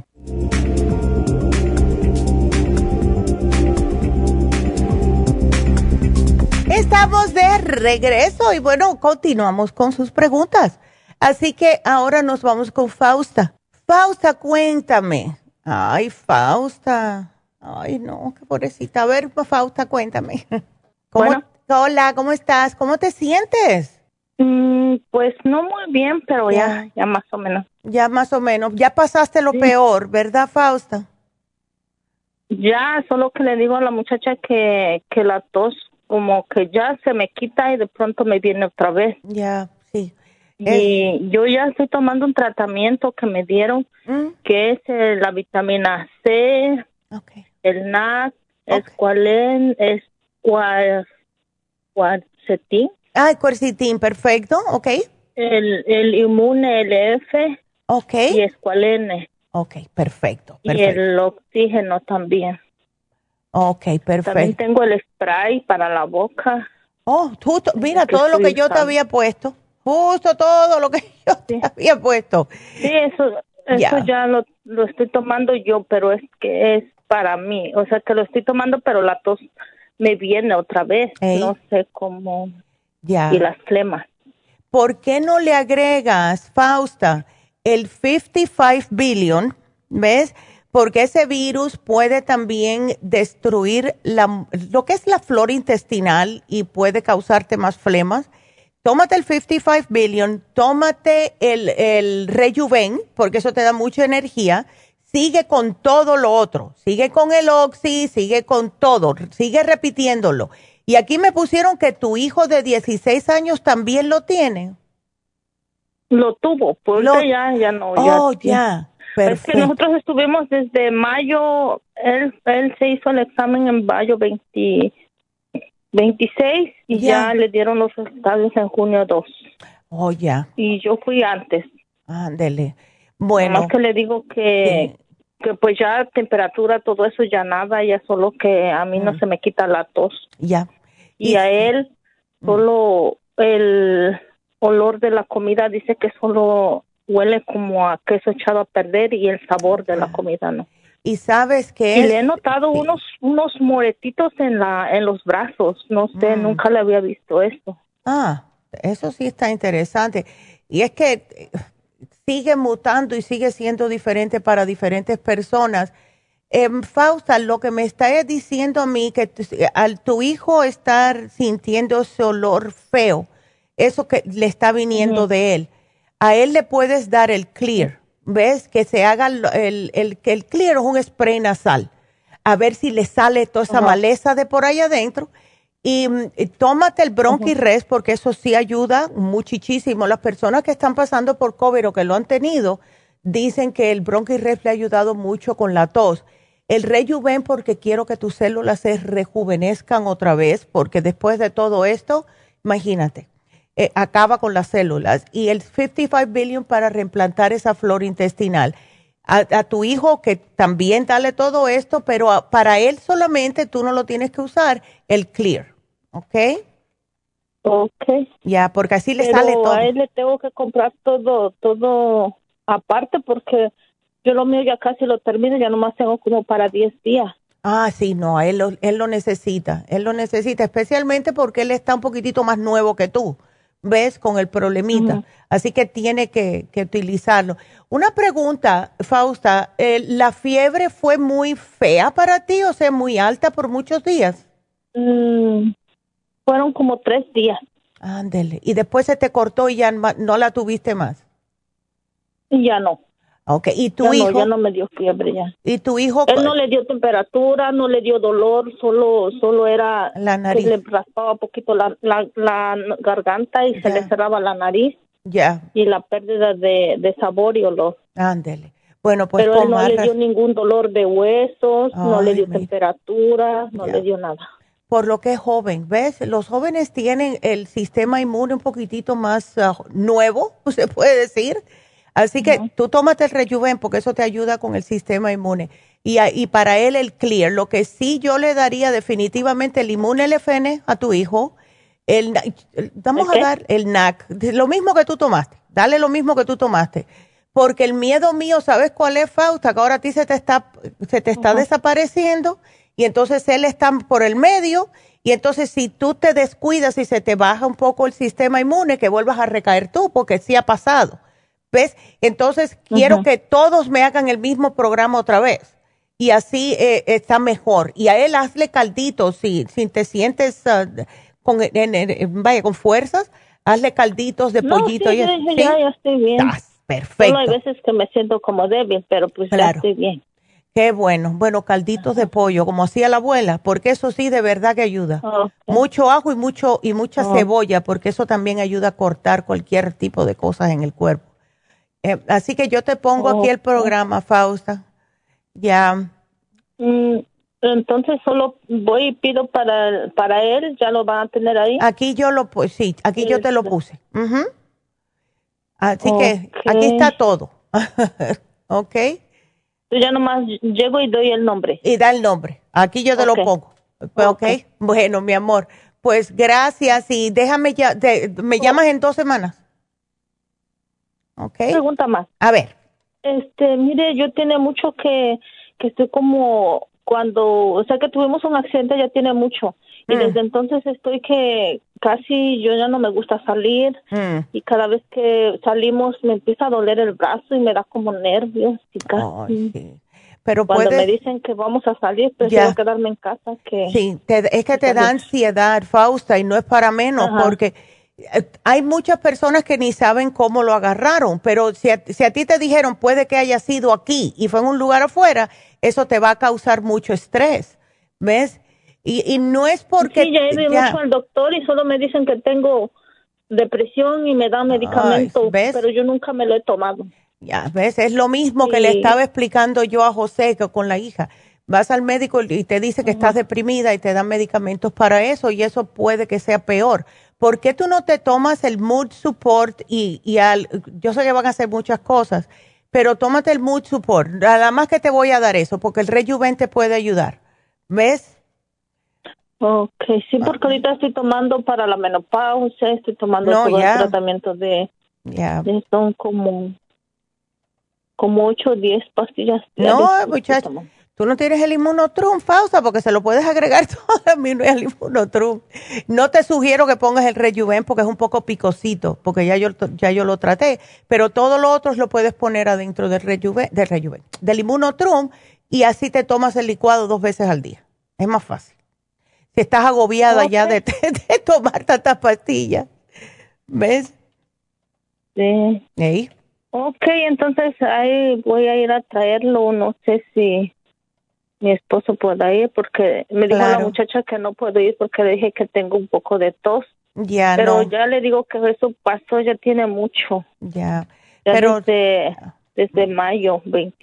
Estamos de regreso y bueno, continuamos con sus preguntas. Así que ahora nos vamos con Fausta. Fausta, cuéntame. Ay, Fausta. Ay, no, qué pobrecita. A ver, Fausta, cuéntame. Hola, ¿cómo estás? ¿Cómo te sientes? Pues no muy bien, pero ya más o menos. Ya más o menos. Ya pasaste lo peor, ¿verdad, Fausta? Ya, solo que le digo a la muchacha que la tos como que ya se me quita y de pronto me viene otra vez. Ya, sí. Y yo ya estoy tomando un tratamiento que me dieron, que es la vitamina C, el NAC, Esqualene, Quercetin. Quercetin, perfecto, ok. El Immune LF. Ok. Y Esqualene. Ok, perfecto. Y el oxígeno también. Ok, perfecto. También tengo el spray para la boca. Oh, justo, mira, todo lo que yo te había puesto. Justo todo lo que yo te había puesto. Sí, eso ya lo estoy tomando yo, pero es que es para mí. O sea, que lo estoy tomando, pero la tos me viene otra vez. No sé cómo. Ya. Y las flemas. ¿Por qué no le agregas, Fausta, el 55 billion? ¿Ves? Porque ese virus puede también destruir lo que es la flora intestinal y puede causarte más flemas. tómate el 55 billion, tómate el Rejuven, porque eso te da mucha energía. Sigue con todo lo otro, sigue con el Oxy, sigue con todo, sigue repitiéndolo. Y aquí me pusieron que tu hijo de 16 años también lo tiene. Lo tuvo, pues ya no. Ya. Perfecto. Es que nosotros estuvimos desde mayo, él se hizo el examen en mayo 26 y ya le dieron los resultados en junio 2. Ya. Y yo fui antes. Ándele. Bueno. Más que le digo que pues ya temperatura, todo eso ya nada, ya solo que a mí no se me quita la tos. Ya. Y a él solo el olor de la comida dice que solo huele como a queso echado a perder y el sabor de la comida no. Y sabes que le he notado unos moretitos en los brazos, no sé, nunca le había visto esto. Eso sí está interesante. Y es que sigue mutando y sigue siendo diferente para diferentes personas. Fausta, lo que me está diciendo a mí que al tu hijo estar sintiendo ese olor feo, eso que le está viniendo de él, a él le puedes dar el Clear. ¿Ves? Que se haga el Clear es un spray nasal. A ver si le sale toda esa maleza de por ahí adentro. Y tómate el Bronchi-Rest porque eso sí ayuda muchísimo. Las personas que están pasando por COVID o que lo han tenido, dicen que el Bronchi-Rest le ha ayudado mucho con la tos. El Rejuven porque quiero que tus células se rejuvenezcan otra vez, porque después de todo esto, imagínate, acaba con las células. Y el 55 billion para reimplantar esa flora intestinal. A tu hijo que también dale todo esto, pero para él solamente tú no lo tienes que usar, el Clear, ¿ok? Ok. Ya, porque así le sale todo. A él le tengo que comprar todo aparte porque yo lo mío ya casi lo termino, ya nomás tengo como para 10 días. Sí, no, él lo necesita, especialmente porque él está un poquitito más nuevo que tú. ¿Ves? Con el problemita. Así que tiene que utilizarlo. Una pregunta, Fausta, ¿la fiebre fue muy fea para ti, o sea, muy alta por muchos días? Fueron como 3 días. Ándele. ¿Y después se te cortó y ya no la tuviste más? Ya no. Ok, ¿y tu hijo? No, ya no me dio fiebre ya. ¿Y tu hijo? Él no le dio temperatura, no le dio dolor, solo era la nariz. Que le raspaba un poquito la garganta y se le cerraba la nariz. Ya. Y la pérdida de sabor y olor. Ándele. Bueno, pues pero él no le dio ningún dolor de huesos, no le dio temperatura, no le dio nada. Por lo que es joven, ¿ves? Los jóvenes tienen el sistema inmune un poquitito más nuevo, se puede decir. Así que tú tómate el Rejuven porque eso te ayuda con el sistema inmune. Y para él el Clear. Lo que sí yo le daría definitivamente el Immune LFN a tu hijo. Vamos a dar el NAC. Lo mismo que tú tomaste. Dale lo mismo que tú tomaste. Porque el miedo mío, ¿sabes cuál es, Fausta? Que ahora a ti se te está desapareciendo y entonces él está por el medio. Y entonces si tú te descuidas y se te baja un poco el sistema inmune, que vuelvas a recaer tú, porque sí ha pasado. ¿Ves? Entonces, quiero que todos me hagan el mismo programa otra vez. Y así está mejor. Y a él hazle calditos. Si te sientes con fuerzas, hazle calditos de pollito. Sí, ya estoy bien. Perfecto. Solo hay veces que me siento como débil, pero pues ya estoy bien. Qué bueno. Bueno, calditos de pollo, como hacía la abuela, porque eso sí de verdad que ayuda. Mucho ajo y mucha cebolla, porque eso también ayuda a cortar cualquier tipo de cosas en el cuerpo. Así que yo te pongo aquí el programa, Fausta. Ya. Entonces solo voy y pido para él, ya lo van a tener ahí. Aquí yo yo te lo puse. Así que aquí está todo. ¿Ok? Yo ya nomás llego y doy el nombre. Y da el nombre. Aquí yo te lo pongo. ¿Ok? Bueno, mi amor. Pues gracias y déjame me llamas en 2 semanas. Okay. Pregunta más. A ver. Mire, yo tiene mucho que estoy como o sea que tuvimos un accidente ya tiene mucho. Y desde entonces estoy que casi yo ya no me gusta salir. Y cada vez que salimos me empieza a doler el brazo y me da como nervios y casi. Sí. Pero cuando me dicen que vamos a salir, prefiero quedarme en casa. Sí, es que te da ansiedad, Fausta, y no es para menos, porque hay muchas personas que ni saben cómo lo agarraron, pero si a ti te dijeron puede que haya sido aquí y fue en un lugar afuera, eso te va a causar mucho estrés, ¿ves? Y no es porque... Sí, ya he ido mucho al doctor y solo me dicen que tengo depresión y me dan medicamento, pero yo nunca me lo he tomado. Ya, ¿ves? Es lo mismo que le estaba explicando yo a José que con la hija. Vas al médico y te dice que estás deprimida y te dan medicamentos para eso y eso puede que sea peor. ¿Por qué tú no te tomas el mood support yo sé que van a hacer muchas cosas, pero tómate el mood support. Nada más que te voy a dar eso porque el Rejuven te puede ayudar. ¿Ves? Okay, sí, porque ahorita estoy tomando para la menopausia, estoy tomando todo el tratamiento de son como 8 o 10 pastillas. No, muchacho, tú no tienes el Immunotrum, Fausta, porque se lo puedes agregar todo el Immunotrum. No te sugiero que pongas el Rejuven porque es un poco picosito, porque ya yo lo traté, pero todo lo otro lo puedes poner adentro del del Immunotrum, y así te tomas el licuado 2 veces al día. Es más fácil. Si estás agobiada ya de tomar tantas pastillas. ¿Ves? Sí. ¿Sí? Ok, entonces ahí voy a ir a traerlo. No sé si mi esposo pueda ir porque me dijo la muchacha que no puedo ir porque le dije que tengo un poco de tos. Pero ya le digo que eso pasó, ya tiene mucho. Pero desde mayo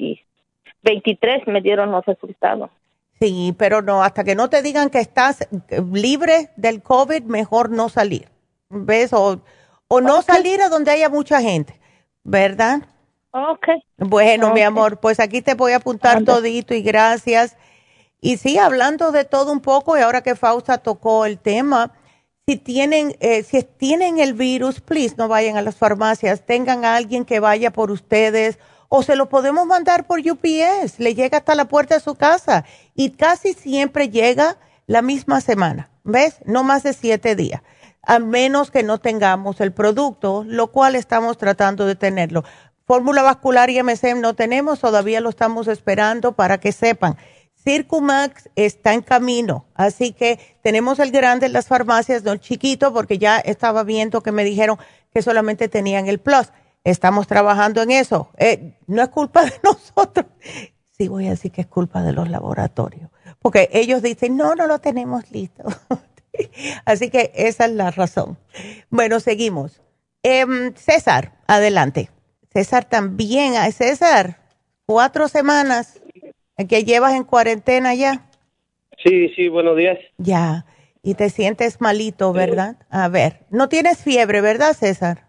23 me dieron los resultados. Sí, pero no, hasta que no te digan que estás libre del COVID, mejor no salir, ¿ves? O no salir a donde haya mucha gente, ¿verdad? Bueno, mi amor, pues aquí te voy a apuntar todito y gracias. Y sí, hablando de todo un poco, y ahora que Fausta tocó el tema, si tienen el virus, please no vayan a las farmacias, tengan a alguien que vaya por ustedes, o se lo podemos mandar por UPS, le llega hasta la puerta de su casa y casi siempre llega la misma semana, ¿ves? No más de 7 días, a menos que no tengamos el producto, lo cual estamos tratando de tenerlo. Fórmula vascular y MSM no tenemos, todavía lo estamos esperando para que sepan. Circumax está en camino, así que tenemos el grande en las farmacias, no el chiquito, porque ya estaba viendo que me dijeron que solamente tenían el Plus. Estamos trabajando en eso. No es culpa de nosotros. Sí, voy a decir que es culpa de los laboratorios. Porque ellos dicen, no lo tenemos listo. Así que esa es la razón. Bueno, seguimos. César, adelante. César también. César, 4 semanas que llevas en cuarentena ya. Sí, buenos días. Ya. Y te sientes malito, ¿verdad? A ver, no tienes fiebre, ¿verdad, César?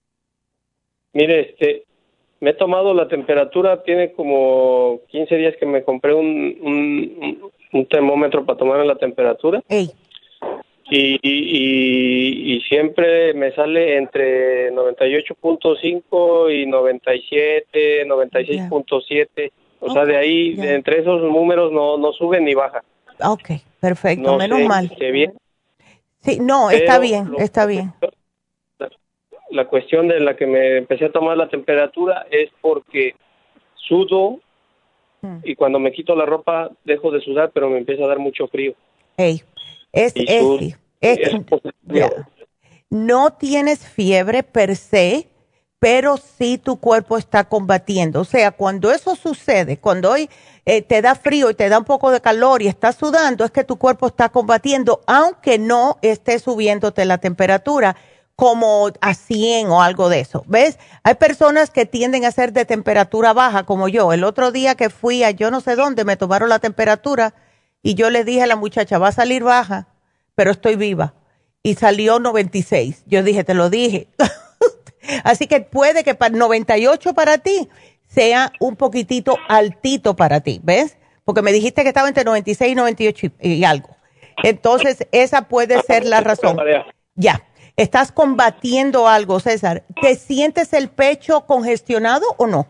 Mire, me he tomado la temperatura, tiene como 15 días que me compré un termómetro para tomar la temperatura. Y siempre me sale entre 98.5 y 97, 96.7. O sea, de ahí, entre esos números no sube ni baja. Ok, perfecto, menos mal. Bien. Sí, no, está bien, está bien. La cuestión de la que me empecé a tomar la temperatura es porque sudo y cuando me quito la ropa dejo de sudar, pero me empieza a dar mucho frío. No tienes fiebre per se, pero sí tu cuerpo está combatiendo. O sea, cuando eso sucede, cuando hoy te da frío y te da un poco de calor y estás sudando, es que tu cuerpo está combatiendo, aunque no esté subiéndote la temperatura como a 100 o algo de eso. ¿Ves? Hay personas que tienden a ser de temperatura baja, como yo. El otro día que fui a yo no sé dónde, me tomaron la temperatura y yo le dije a la muchacha, va a salir baja, pero estoy viva. Y salió 96. Yo dije, te lo dije. Así que puede que para 98 para ti sea un poquitito altito para ti, ¿ves? Porque me dijiste que estaba entre 96 y 98 y algo. Entonces, esa puede ser la razón. Ya. ¿Estás combatiendo algo, César? ¿Te sientes el pecho congestionado o no?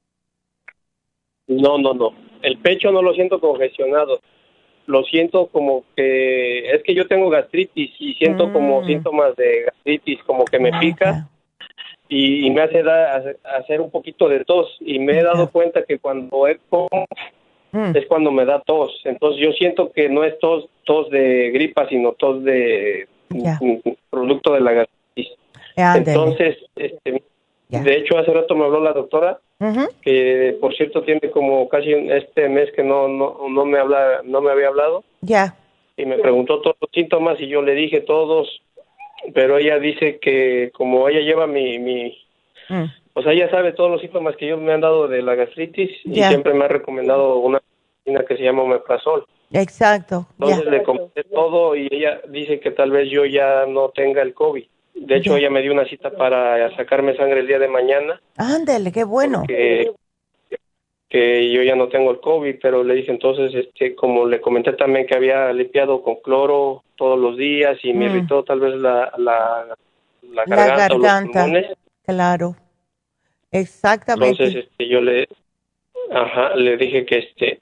No. El pecho no lo siento congestionado. Lo siento como que... Es que yo tengo gastritis y siento como síntomas de gastritis, como que me pica y me hace hacer un poquito de tos. Y me he dado cuenta que cuando como es cuando me da tos. Entonces yo siento que no es tos de gripa, sino tos de... producto de la gastritis. Entonces, de hecho, hace rato me habló la doctora, que por cierto tiene como casi este mes que no me había hablado. Ya. Y me preguntó todos los síntomas y yo le dije todos, pero ella dice que como ella lleva o sea, ella sabe todos los síntomas que ellos me han dado de la gastritis y siempre me ha recomendado una medicina que se llama Omeprazol. Exacto. Entonces le comenté todo y ella dice que tal vez yo ya no tenga el COVID. De hecho, ella me dio una cita para sacarme sangre el día de mañana. Ándale, qué bueno. Que yo ya no tengo el COVID, pero le dije entonces, como le comenté también que había limpiado con cloro todos los días y me irritó tal vez la garganta o los pulmones. Claro, exactamente. Entonces, yo le dije que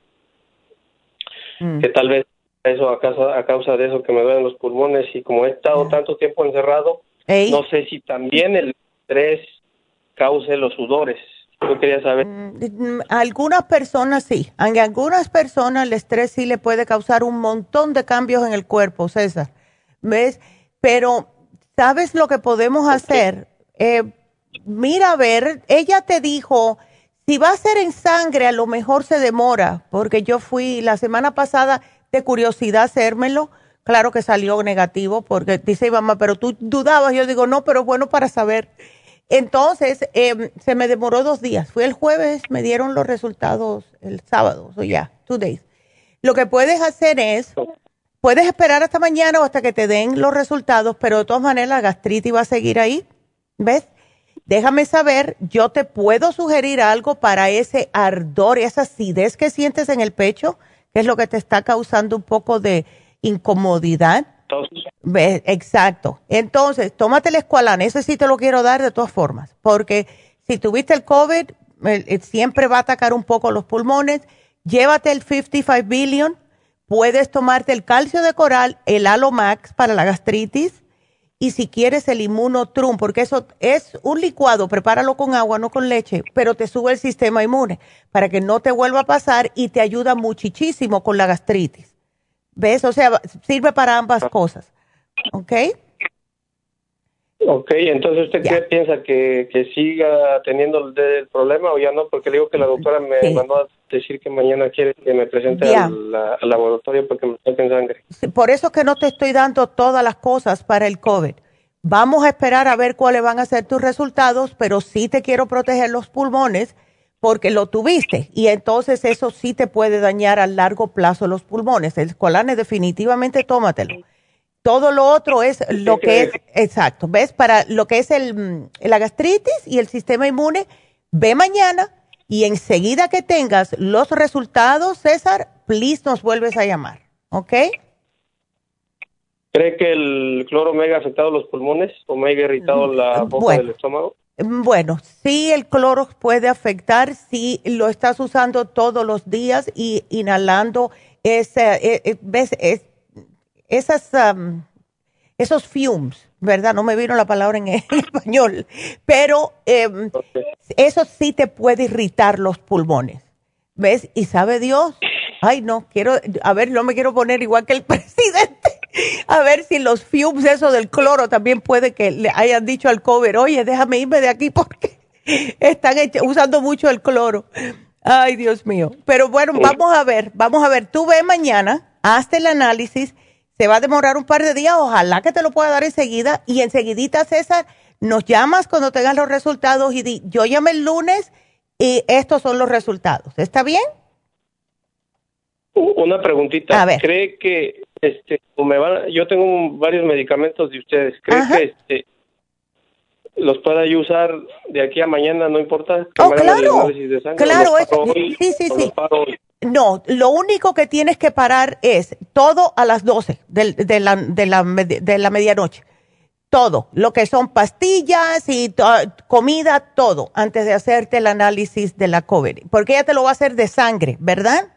que tal vez eso a causa de eso que me duelen los pulmones y como he estado tanto tiempo encerrado, no sé si también el estrés cause los sudores. Yo quería saber. Algunas personas sí. A algunas personas el estrés sí le puede causar un montón de cambios en el cuerpo, César. ¿Ves? Pero, ¿sabes lo que podemos hacer? Mira, a ver, ella te dijo, si va a ser en sangre, a lo mejor se demora, porque yo fui la semana pasada de curiosidad a hacérmelo. Claro que salió negativo, porque dice mamá, pero tú dudabas. Yo digo, no, pero bueno para saber. Entonces, se me demoró 2 días. Fui el jueves, me dieron los resultados el sábado, 2 days. Lo que puedes hacer es, puedes esperar hasta mañana o hasta que te den los resultados, pero de todas maneras la gastritis va a seguir ahí, ¿ves? Déjame saber, yo te puedo sugerir algo para ese ardor y esa acidez que sientes en el pecho, que es lo que te está causando un poco de incomodidad. ¿Ves? Exacto. Entonces, tómate el Esqualane, ese sí te lo quiero dar de todas formas, porque si tuviste el COVID, siempre va a atacar un poco los pulmones. Llévate el 55 billion, puedes tomarte el calcio de coral, el Alomax para la gastritis, y si quieres el Immunotrum, porque eso es un licuado, prepáralo con agua, no con leche, pero te sube el sistema inmune para que no te vuelva a pasar y te ayuda muchísimo con la gastritis. ¿Ves? O sea, sirve para ambas cosas. ¿Ok? Ok, entonces ¿usted qué piensa? ¿Que siga teniendo el problema o ya no? Porque le digo que la doctora me mandó a decir que mañana quiere que me presente al laboratorio porque me saquen sangre. Por eso es que no te estoy dando todas las cosas para el COVID. Vamos a esperar a ver cuáles van a ser tus resultados, pero sí te quiero proteger los pulmones porque lo tuviste y entonces eso sí te puede dañar a largo plazo los pulmones. El Esqualane definitivamente tómatelo. Todo lo otro es lo que es, exacto, ¿ves? Para lo que es la gastritis y el sistema inmune, ve mañana y enseguida que tengas los resultados, César, please nos vuelves a llamar, ¿ok? ¿Cree que el cloro me haya afectado los pulmones o me haya irritado la boca del estómago? Bueno, sí, el cloro puede afectar si lo estás usando todos los días y inhalando esos fumes, ¿verdad? No me vino la palabra en español, pero eso sí te puede irritar los pulmones, ¿ves? Y sabe Dios, ay no, no me quiero poner igual que el presidente. A ver si los fumes, eso del cloro, también puede que le hayan dicho al cover, oye, déjame irme de aquí porque están usando mucho el cloro. Ay, Dios mío. Pero bueno, vamos a ver. Tú ve mañana, hazte el análisis, se va a demorar un par de días, ojalá que te lo pueda dar enseguida. Y enseguidita, César, nos llamas cuando tengas los resultados y di, yo llamé el lunes y estos son los resultados. ¿Está bien? Una preguntita. A ver. ¿Cree que yo tengo varios medicamentos de ustedes? ¿Cree que los pueda yo usar de aquí a mañana? No importa. Claro. Claro, sí. No, lo único que tienes que parar es todo a las 12 de la medianoche. Todo, lo que son pastillas y comida, todo, antes de hacerte el análisis de la COVID. Porque ella te lo va a hacer de sangre, ¿verdad?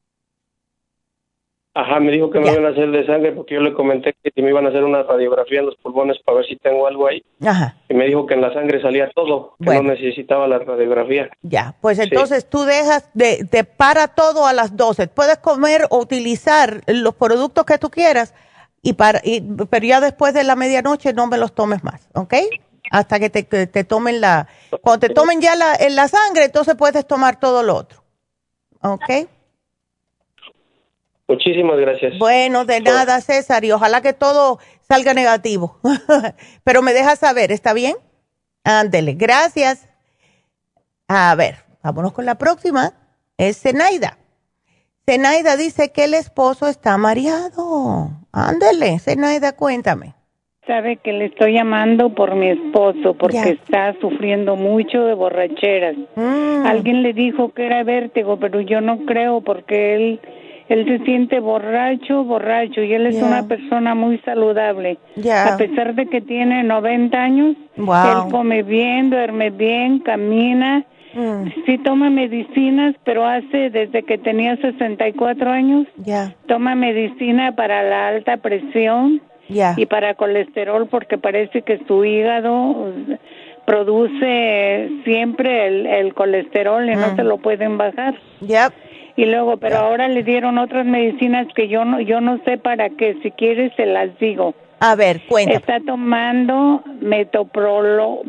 Ajá, me dijo que me iban a hacer de sangre porque yo le comenté que me iban a hacer una radiografía en los pulmones para ver si tengo algo ahí. Ajá. Y me dijo que en la sangre salía todo, que no necesitaba la radiografía. Ya, pues entonces tú dejas de para todo a las 12. Puedes comer o utilizar los productos que tú quieras, pero ya después de la medianoche no me los tomes más, ¿ok? hasta que te tomen cuando te tomen ya la sangre, entonces puedes tomar todo lo otro. ¿Ok? Muchísimas gracias. Bueno, de nada, César, y ojalá que todo salga negativo. Pero me dejas saber, ¿está bien? Ándele, gracias. A ver, vámonos con la próxima. Es Zenaida. Zenaida dice que el esposo está mareado. Ándele, Zenaida, cuéntame. Sabe que le estoy llamando por mi esposo porque está sufriendo mucho de borracheras. Alguien le dijo que era vértigo, pero yo no creo porque él se siente borracho, y él es una persona muy saludable. A pesar de que tiene 90 años, él come bien, duerme bien, camina. Sí toma medicinas, pero desde que tenía 64 años, toma medicina para la alta presión y para colesterol porque parece que su hígado produce siempre el colesterol y no se lo pueden bajar. Y luego, pero ahora le dieron otras medicinas que yo no sé para qué, si quieres se las digo. A ver, cuéntame. Está tomando Metropolo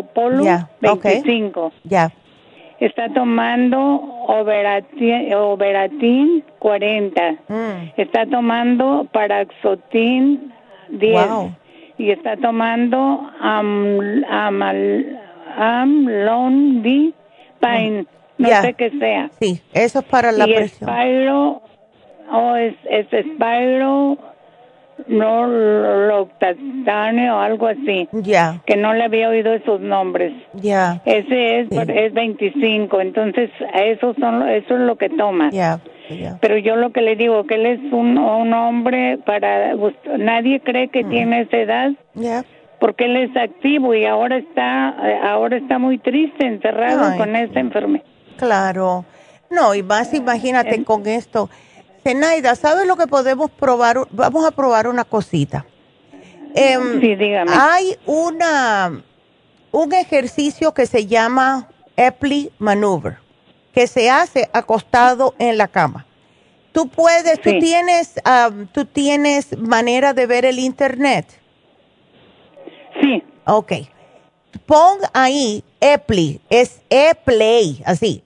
25. Está tomando Overatin 40. Está tomando Paraxotin 10. Y está tomando Amlodipine. No sé qué sea. Sí, eso es para la presión. Es Spiro Loctane o algo así. Que no le había oído esos nombres. Ese es 25, entonces eso es lo que toma. Pero yo lo que le digo, que él es un hombre nadie cree que tiene esa edad. Porque él es activo y ahora está muy triste, encerrado con esa enfermedad. Claro. No, y más imagínate con esto. Zenaida, ¿sabes lo que podemos probar? Vamos a probar una cosita. Sí, dígame. Hay un ejercicio que se llama Epley Maneuver, que se hace acostado en la cama. Tú tienes manera de ver el internet. Sí. Ok. Pon ahí Epley, es E-Play, así,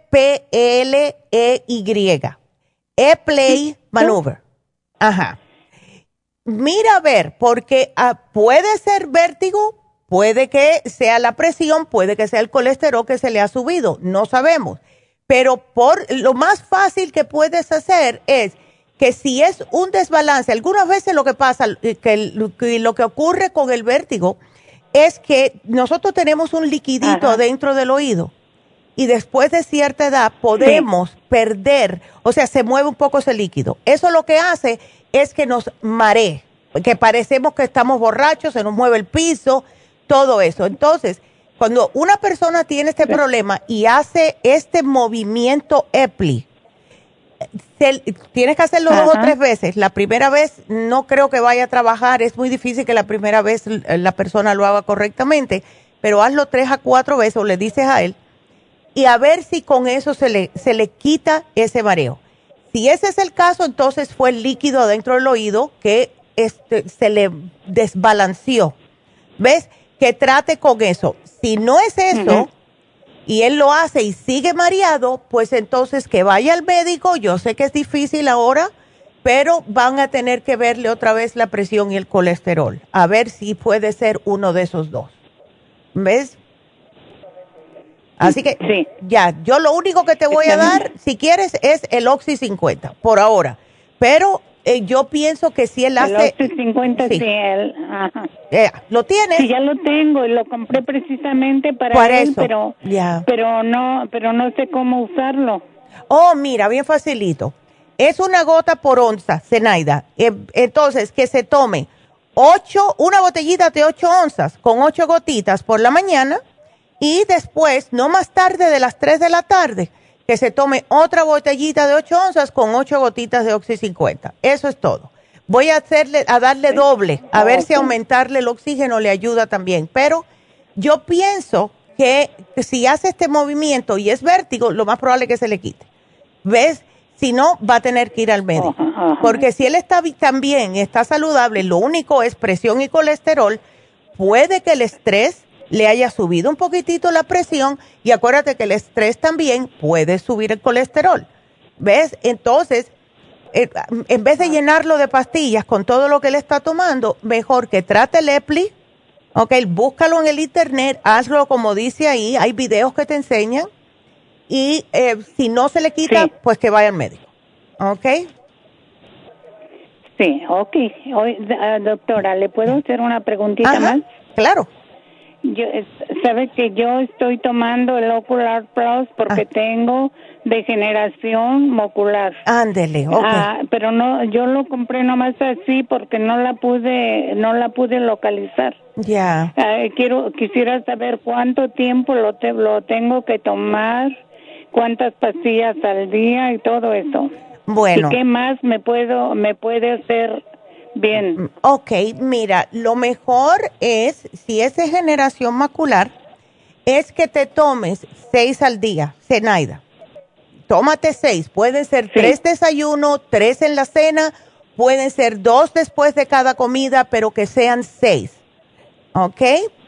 E-P-L-E-Y. E-Play Maneuver. Ajá. Mira a ver, porque puede ser vértigo, puede que sea la presión, puede que sea el colesterol que se le ha subido, no sabemos. Pero lo más fácil que puedes hacer es que si es un desbalance, algunas veces lo que pasa, que lo que ocurre con el vértigo es que nosotros tenemos un liquidito dentro del oído y después de cierta edad podemos perder, o sea, se mueve un poco ese líquido. Eso lo que hace es que nos maree, que parecemos que estamos borrachos, se nos mueve el piso, todo eso. Entonces, cuando una persona tiene este problema y hace este movimiento Epley, tienes que hacerlo 2 o 3 veces. La primera vez no creo que vaya a trabajar, es muy difícil que la primera vez la persona lo haga correctamente, pero hazlo 3 a 4 veces o le dices a él y a ver si con eso se le quita ese mareo. Si ese es el caso, entonces fue el líquido dentro del oído que se le desbalanceó. ¿Ves? Que trate con eso. Si no es eso, y él lo hace y sigue mareado, pues entonces que vaya al médico. Yo sé que es difícil ahora, pero van a tener que verle otra vez la presión y el colesterol. A ver si puede ser uno de esos dos. ¿Ves? Así que ya, yo lo único que te voy a dar, si quieres, es el Oxy 50, por ahora. Pero yo pienso que si él hace... El Oxy 50, sí. ¿Lo tienes? Sí, ya lo tengo y lo compré precisamente para él, eso. pero no sé cómo usarlo. Oh, mira, bien facilito. Es una gota por onza, Zenaida. Entonces, que se tome una botellita de 8 onzas con 8 gotitas por la mañana y después, no más tarde de las 3 de la tarde, que se tome otra botellita de 8 onzas con 8 gotitas de Oxy 50. Eso es todo. Voy a darle doble, a ver si aumentarle el oxígeno le ayuda también. Pero yo pienso que si hace este movimiento y es vértigo, lo más probable es que se le quite. ¿Ves? Si no, va a tener que ir al médico. Porque si él está también, está saludable, lo único es presión y colesterol, puede que el estrés le haya subido un poquitito la presión, y acuérdate que el estrés también puede subir el colesterol. ¿Ves? Entonces, en vez de llenarlo de pastillas con todo lo que él está tomando, mejor que trate el Epli. Ok, búscalo en el internet, hazlo como dice ahí, hay videos que te enseñan, y si no se le quita, sí, pues que vaya al médico. Ok. Sí, ok. Doctora, ¿le puedo hacer una preguntita más? Claro. Sabe que yo estoy tomando el Ocular Plus porque tengo degeneración macular. Ándele, ok. Pero no, yo lo compré nomás así porque no la pude localizar. Ya. Quisiera saber cuánto tiempo lo tengo que tomar, cuántas pastillas al día y todo eso. Bueno. ¿Y qué más me puede hacer bien? Ok, mira, lo mejor es, si es degeneración macular, es que te tomes 6 al día, Zenaida. Tómate 6, pueden ser 3 desayunos, 3 en la cena, pueden ser 2 después de cada comida, pero que sean 6, ¿ok?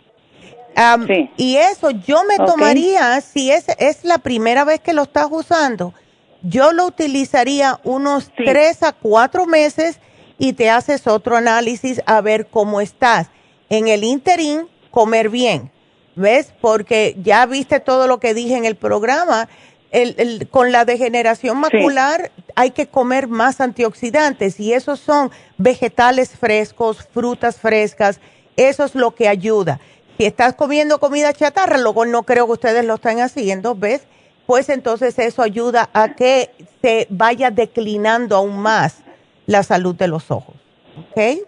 Sí. Y eso yo me tomaría, si es la primera vez que lo estás usando, yo lo utilizaría unos 3 a 4 meses y te haces otro análisis a ver cómo estás. En el interín, comer bien, ¿ves? Porque ya viste todo lo que dije en el programa. Con la degeneración macular hay que comer más antioxidantes, y esos son vegetales frescos, frutas frescas, eso es lo que ayuda. Si estás comiendo comida chatarra, luego no creo que ustedes lo estén haciendo, ¿ves? Pues entonces eso ayuda a que se vaya declinando aún más la salud de los ojos, ¿ok?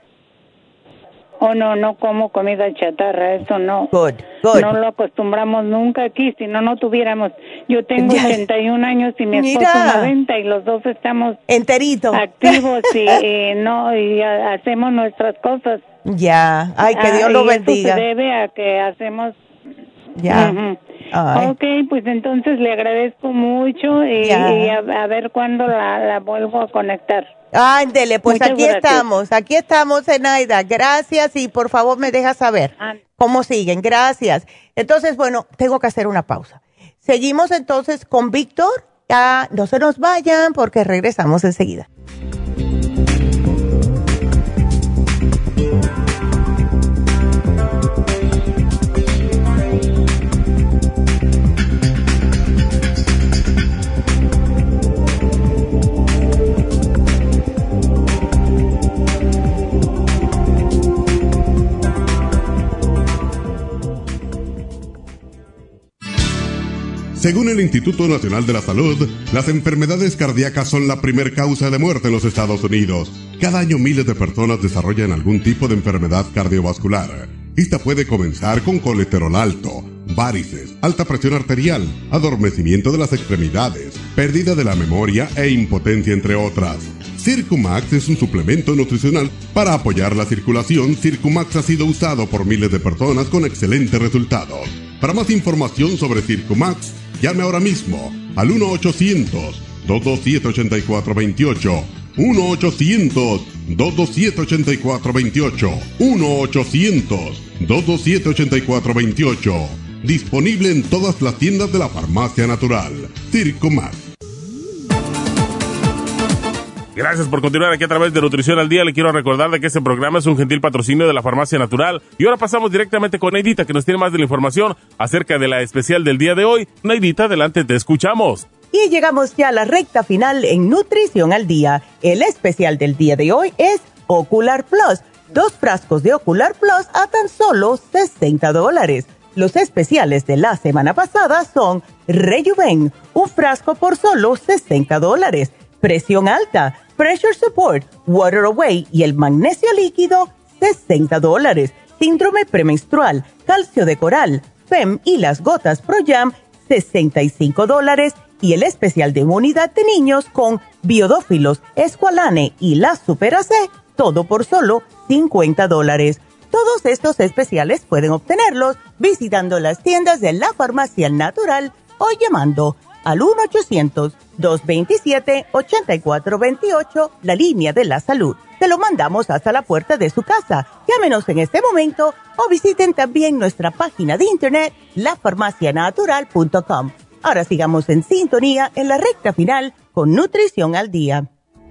Oh, no como comida chatarra, eso no. Good. No lo acostumbramos nunca aquí, si no tuviéramos. Yo tengo 81 años y mi esposo 90 y los dos estamos enteritos, activos y hacemos nuestras cosas. Ya, ay, que Dios lo bendiga. Eso se debe a que hacemos. Ya. Ok, pues entonces le agradezco mucho y a ver cuándo la vuelvo a conectar. Ándele, pues muchas gracias. Aquí estamos, Zenaida. Gracias, y por favor me deja saber cómo siguen. Gracias. Entonces, bueno, tengo que hacer una pausa. Seguimos entonces con Víctor. No se nos vayan porque regresamos enseguida. Según el Instituto Nacional de la Salud, las enfermedades cardíacas son la primer causa de muerte en los Estados Unidos. Cada año miles de personas desarrollan algún tipo de enfermedad cardiovascular. Esta puede comenzar con colesterol alto, varices, alta presión arterial, adormecimiento de las extremidades, pérdida de la memoria e impotencia, entre otras. Circumax es un suplemento nutricional para apoyar la circulación. Circumax ha sido usado por miles de personas con excelentes resultados. Para más información sobre Circumax, llame ahora mismo al 1-800-227-8428. 1-800-227-8428. 1-800-227-8428. Disponible en todas las tiendas de la Farmacia Natural. Circumax. Gracias por continuar aquí a través de Nutrición al Día. Le quiero recordar de que este programa es un gentil patrocinio de la Farmacia Natural. Y ahora pasamos directamente con Neidita, que nos tiene más de la información acerca de la especial del día de hoy. Neidita, adelante, te escuchamos. Y llegamos ya a la recta final en Nutrición al Día. El especial del día de hoy es Ocular Plus. 2 frascos de Ocular Plus a tan solo $60. Los especiales de la semana pasada son Rejuven, un frasco por solo $60. Presión alta, Pressure Support, Water Away y el magnesio líquido, $60. Síndrome premenstrual, calcio de coral, FEM y las gotas Pro Jam, $65. Y el especial de inmunidad de niños con biodófilos, Esqualane y la Super AC, todo por solo $50. Todos estos especiales pueden obtenerlos visitando las tiendas de la Farmacia Natural o llamando al 1-800-227-8428, la línea de la salud. Te lo mandamos hasta la puerta de su casa. Llámenos en este momento o visiten también nuestra página de internet, lafarmacianatural.com. Ahora sigamos en sintonía en la recta final con Nutrición al Día.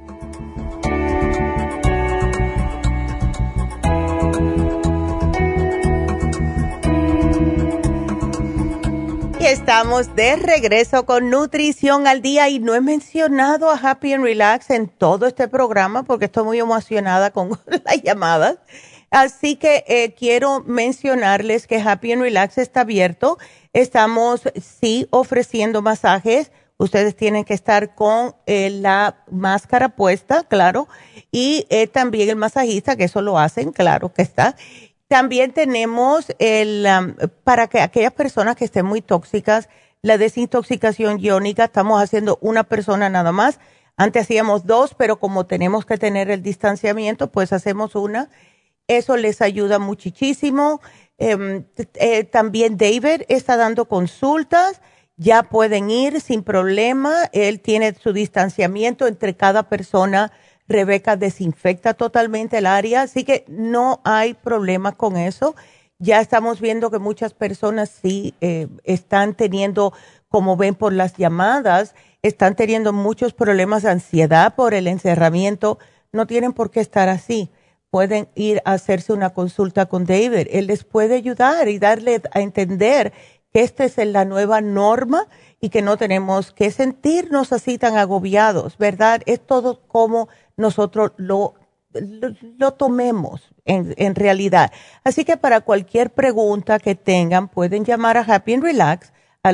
Y estamos de regreso con Nutrición al Día y no he mencionado a Happy and Relax en todo este programa porque estoy muy emocionada con las llamadas. Así que quiero mencionarles que Happy and Relax está abierto. Estamos, sí, ofreciendo masajes. Ustedes tienen que estar con la máscara puesta, claro. Y también el masajista, que eso lo hacen, claro que está. También tenemos para que aquellas personas que estén muy tóxicas, la desintoxicación iónica. Estamos haciendo una persona nada más. Antes hacíamos 2, pero como tenemos que tener el distanciamiento, pues hacemos una. Eso les ayuda muchísimo. También David está dando consultas. Ya pueden ir sin problema. Él tiene su distanciamiento entre cada persona. Rebeca desinfecta totalmente el área, así que no hay problema con eso. Ya estamos viendo que muchas personas sí están teniendo, como ven por las llamadas, están teniendo muchos problemas de ansiedad por el encerramiento. No tienen por qué estar así. Pueden ir a hacerse una consulta con David. Él les puede ayudar y darle a entender que esta es la nueva norma y que no tenemos que sentirnos así tan agobiados, ¿verdad? Es todo como nosotros lo tomemos en realidad. Así que para cualquier pregunta que tengan, pueden llamar a Happy and Relax al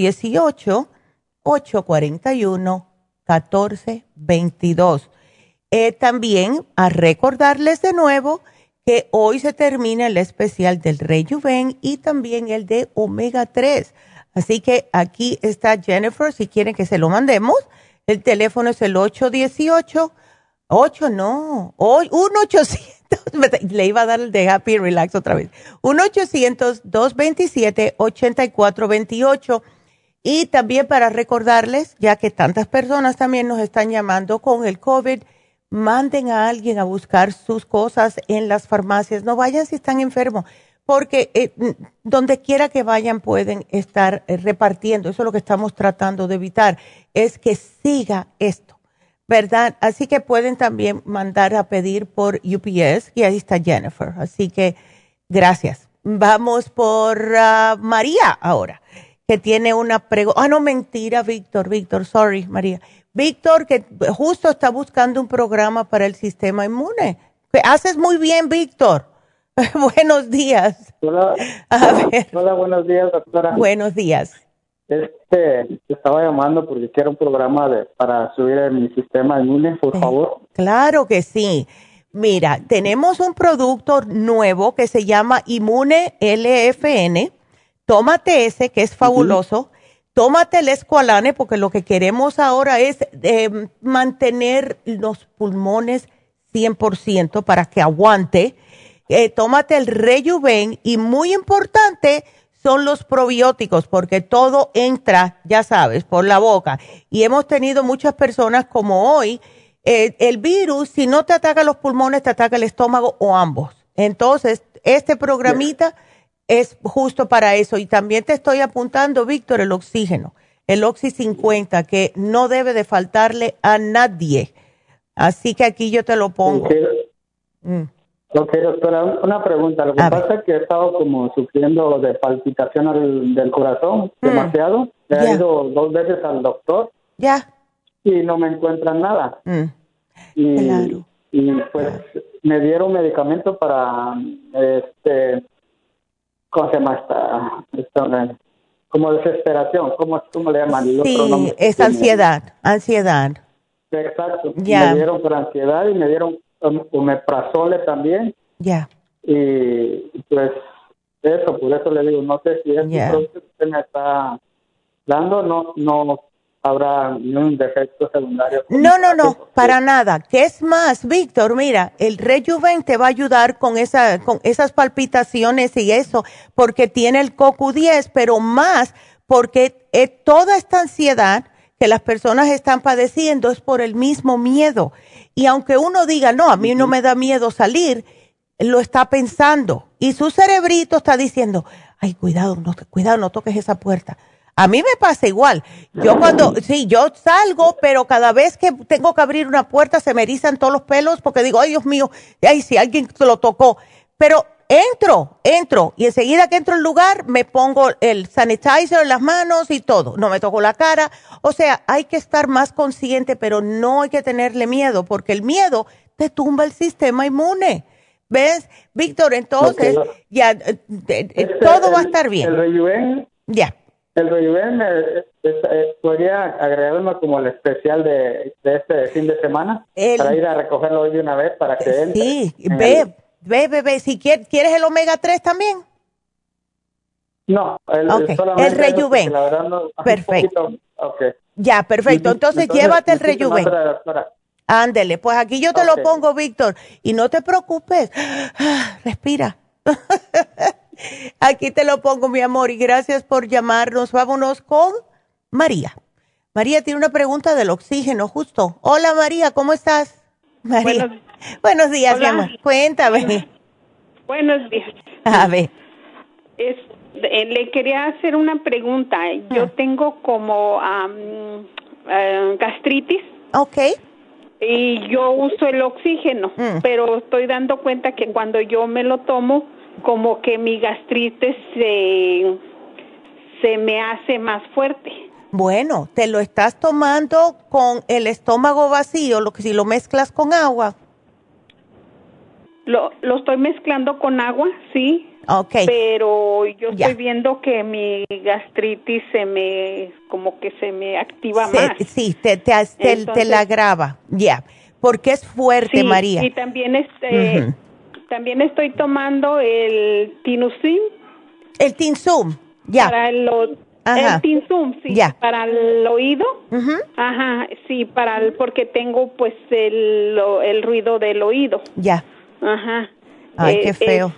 818-841-1422. También a recordarles de nuevo que hoy se termina el especial del Rejuven y también el de Omega 3. Así que aquí está Jennifer, si quieren que se lo mandemos. El teléfono es el 1-800, le iba a dar el de Happy Relax otra vez. 1-800-227-8428. Y también para recordarles, ya que tantas personas también nos están llamando con el COVID, manden a alguien a buscar sus cosas en las farmacias. No vayan si están enfermos, porque donde quiera que vayan pueden estar repartiendo. Eso es lo que estamos tratando de evitar, es que siga esto, ¿verdad? Así que pueden también mandar a pedir por UPS, y ahí está Jennifer. Así que gracias. Vamos por María ahora, que tiene una pregunta. No, mentira, Víctor, sorry, María. Víctor, que justo está buscando un programa para el sistema inmune. Haces muy bien, Víctor. Buenos días. Hola. Hola, buenos días, doctora. Buenos días. Estaba llamando porque quiero un programa para subir mi sistema inmune, por favor. Claro que sí. Mira, tenemos un producto nuevo que se llama Inmune LFN. Tómate ese, que es fabuloso. Tómate el Esqualane, porque lo que queremos ahora es mantener los pulmones 100% para que aguante. Tómate el Rejuven y muy importante son los probióticos, porque todo entra, ya sabes, por la boca. Y hemos tenido muchas personas como hoy, el virus, si no te ataca los pulmones, te ataca el estómago o ambos. Entonces, este programita es justo para eso. Y también te estoy apuntando, Víctor, el oxígeno, el Oxy 50, que no debe de faltarle a nadie. Así que aquí yo te lo pongo. Ok, doctora, una pregunta. Lo que pasa es que he estado como sufriendo de palpitación del corazón demasiado. He ido 2 veces al doctor. Y no me encuentran nada. Y pues me dieron medicamento para ¿cómo se llama esta como desesperación? ¿Cómo le llaman? Sí, es ansiedad. Exacto. Me dieron por ansiedad y me dieron omeprazole también. Y pues por eso le digo, no sé si este producto que usted me está dando no habrá ningún defecto secundario. No, para nada. ¿Qué es más, Víctor? Mira, el Rejuven te va a ayudar con esas palpitaciones y eso, porque tiene el CoQ10, pero más porque toda esta ansiedad que las personas están padeciendo es por el mismo miedo. Y aunque uno diga, no, a mí no me da miedo salir, lo está pensando. Y su cerebrito está diciendo, ay, cuidado, no toques esa puerta. A mí me pasa igual. Yo salgo, pero cada vez que tengo que abrir una puerta se me erizan todos los pelos porque digo, ay, Dios mío, ay, si alguien lo tocó. Pero entro y enseguida que entro al lugar me pongo el sanitizer en las manos y todo. No me toco la cara. O sea, hay que estar más consciente, pero no hay que tenerle miedo porque el miedo te tumba el sistema inmune. ¿Ves, Víctor? Entonces, ya todo va a estar bien. El Rejuven. Ya. El Rejuven podría agregarlo como el especial de este fin de semana para ir a recogerlo hoy de una vez para que entre. Sí, ve. Si quieres el omega 3 también. No, solamente el Rejuven. Perfecto. Ya, perfecto. Entonces llévate el Rejuven. Ándele, pues aquí yo te lo pongo, Víctor. Y no te preocupes. Respira. Aquí te lo pongo, mi amor. Y gracias por llamarnos. Vámonos con María. María tiene una pregunta del oxígeno, justo. Hola, María, ¿cómo estás? María. Buenos días, hola. Mi amor. Cuéntame. Buenos días. A ver. Le quería hacer una pregunta. Yo tengo como gastritis. Okay. Y yo uso el oxígeno, pero estoy dando cuenta que cuando yo me lo tomo, como que mi gastritis se me hace más fuerte. Bueno, te lo estás tomando con el estómago vacío, si lo mezclas con agua. Lo estoy mezclando con agua, sí. Okay. Pero yo estoy viendo que mi gastritis como que se me activa más. Sí, te la agrava, porque es fuerte, María. Y también también estoy tomando el Tinusum. El Tinsum, Para el Tinsum, sí. Para el oído. Ajá, sí, porque tengo pues el ruido del oído. Ajá. Ay, qué feo.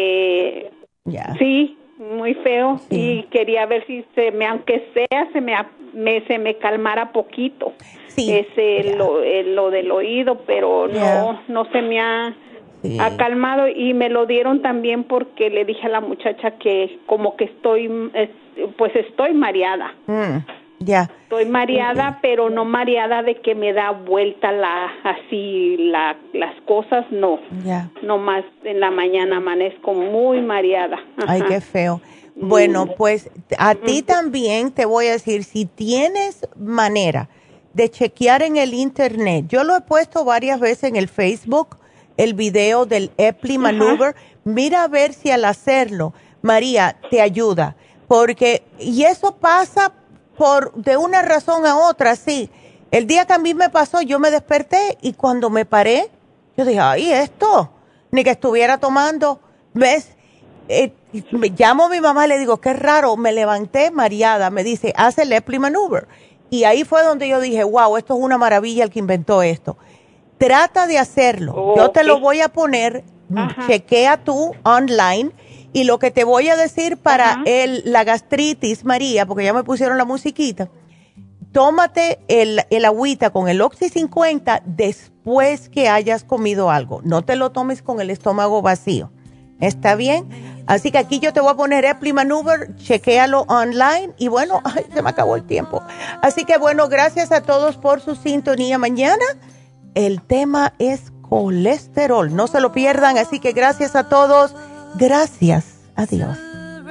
Sí, muy feo. Sí. Y quería ver si aunque sea, se me calmara poquito. Sí. Lo del oído, pero no se me ha calmado. Y me lo dieron también porque le dije a la muchacha que como que estoy mareada. Estoy mareada, pero no mareada de que me da vuelta las cosas, no. No más en la mañana amanezco muy mareada. Ajá. Ay, qué feo. Bueno, pues a ti también te voy a decir, si tienes manera de chequear en el internet, yo lo he puesto varias veces en el Facebook, el video del Epley Maneuver, mira a ver si al hacerlo, María, te ayuda, y eso pasa de una razón a otra, sí. El día que a mí me pasó, yo me desperté y cuando me paré, yo dije, ay, esto, ni que estuviera tomando, ¿ves? Me llamo a mi mamá y le digo, qué raro, me levanté mareada, me dice, haz el Epley Maneuver. Y ahí fue donde yo dije, wow, esto es una maravilla el que inventó esto. Trata de hacerlo, yo te lo voy a poner, chequea tú online. Y lo que te voy a decir para la gastritis, María, porque ya me pusieron la musiquita, tómate el agüita con el Oxy 50 después que hayas comido algo. No te lo tomes con el estómago vacío. ¿Está bien? Así que aquí yo te voy a poner Epley Maneuver, chequéalo online y bueno, ay, se me acabó el tiempo. Así que bueno, gracias a todos por su sintonía mañana. El tema es colesterol, no se lo pierdan, así que gracias a todos. Gracias. Adiós.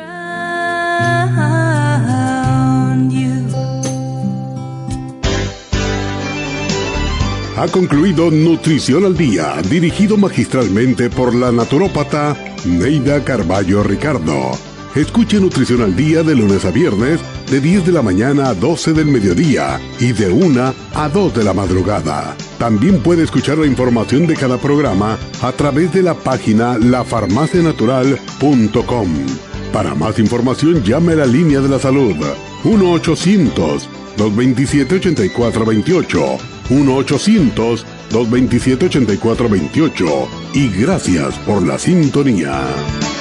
Ha concluido Nutrición al Día, dirigido magistralmente por la naturópata Neida Carballo Ricardo. Escuche Nutrición al Día de lunes a viernes, de 10 de la mañana a 12 del mediodía y de 1 a 2 de la madrugada. También puede escuchar la información de cada programa a través de la página lafarmacianatural.com. Para más información, llame a la línea de la salud 1-800-227-8428. 1-800-227-8428. Y gracias por la sintonía.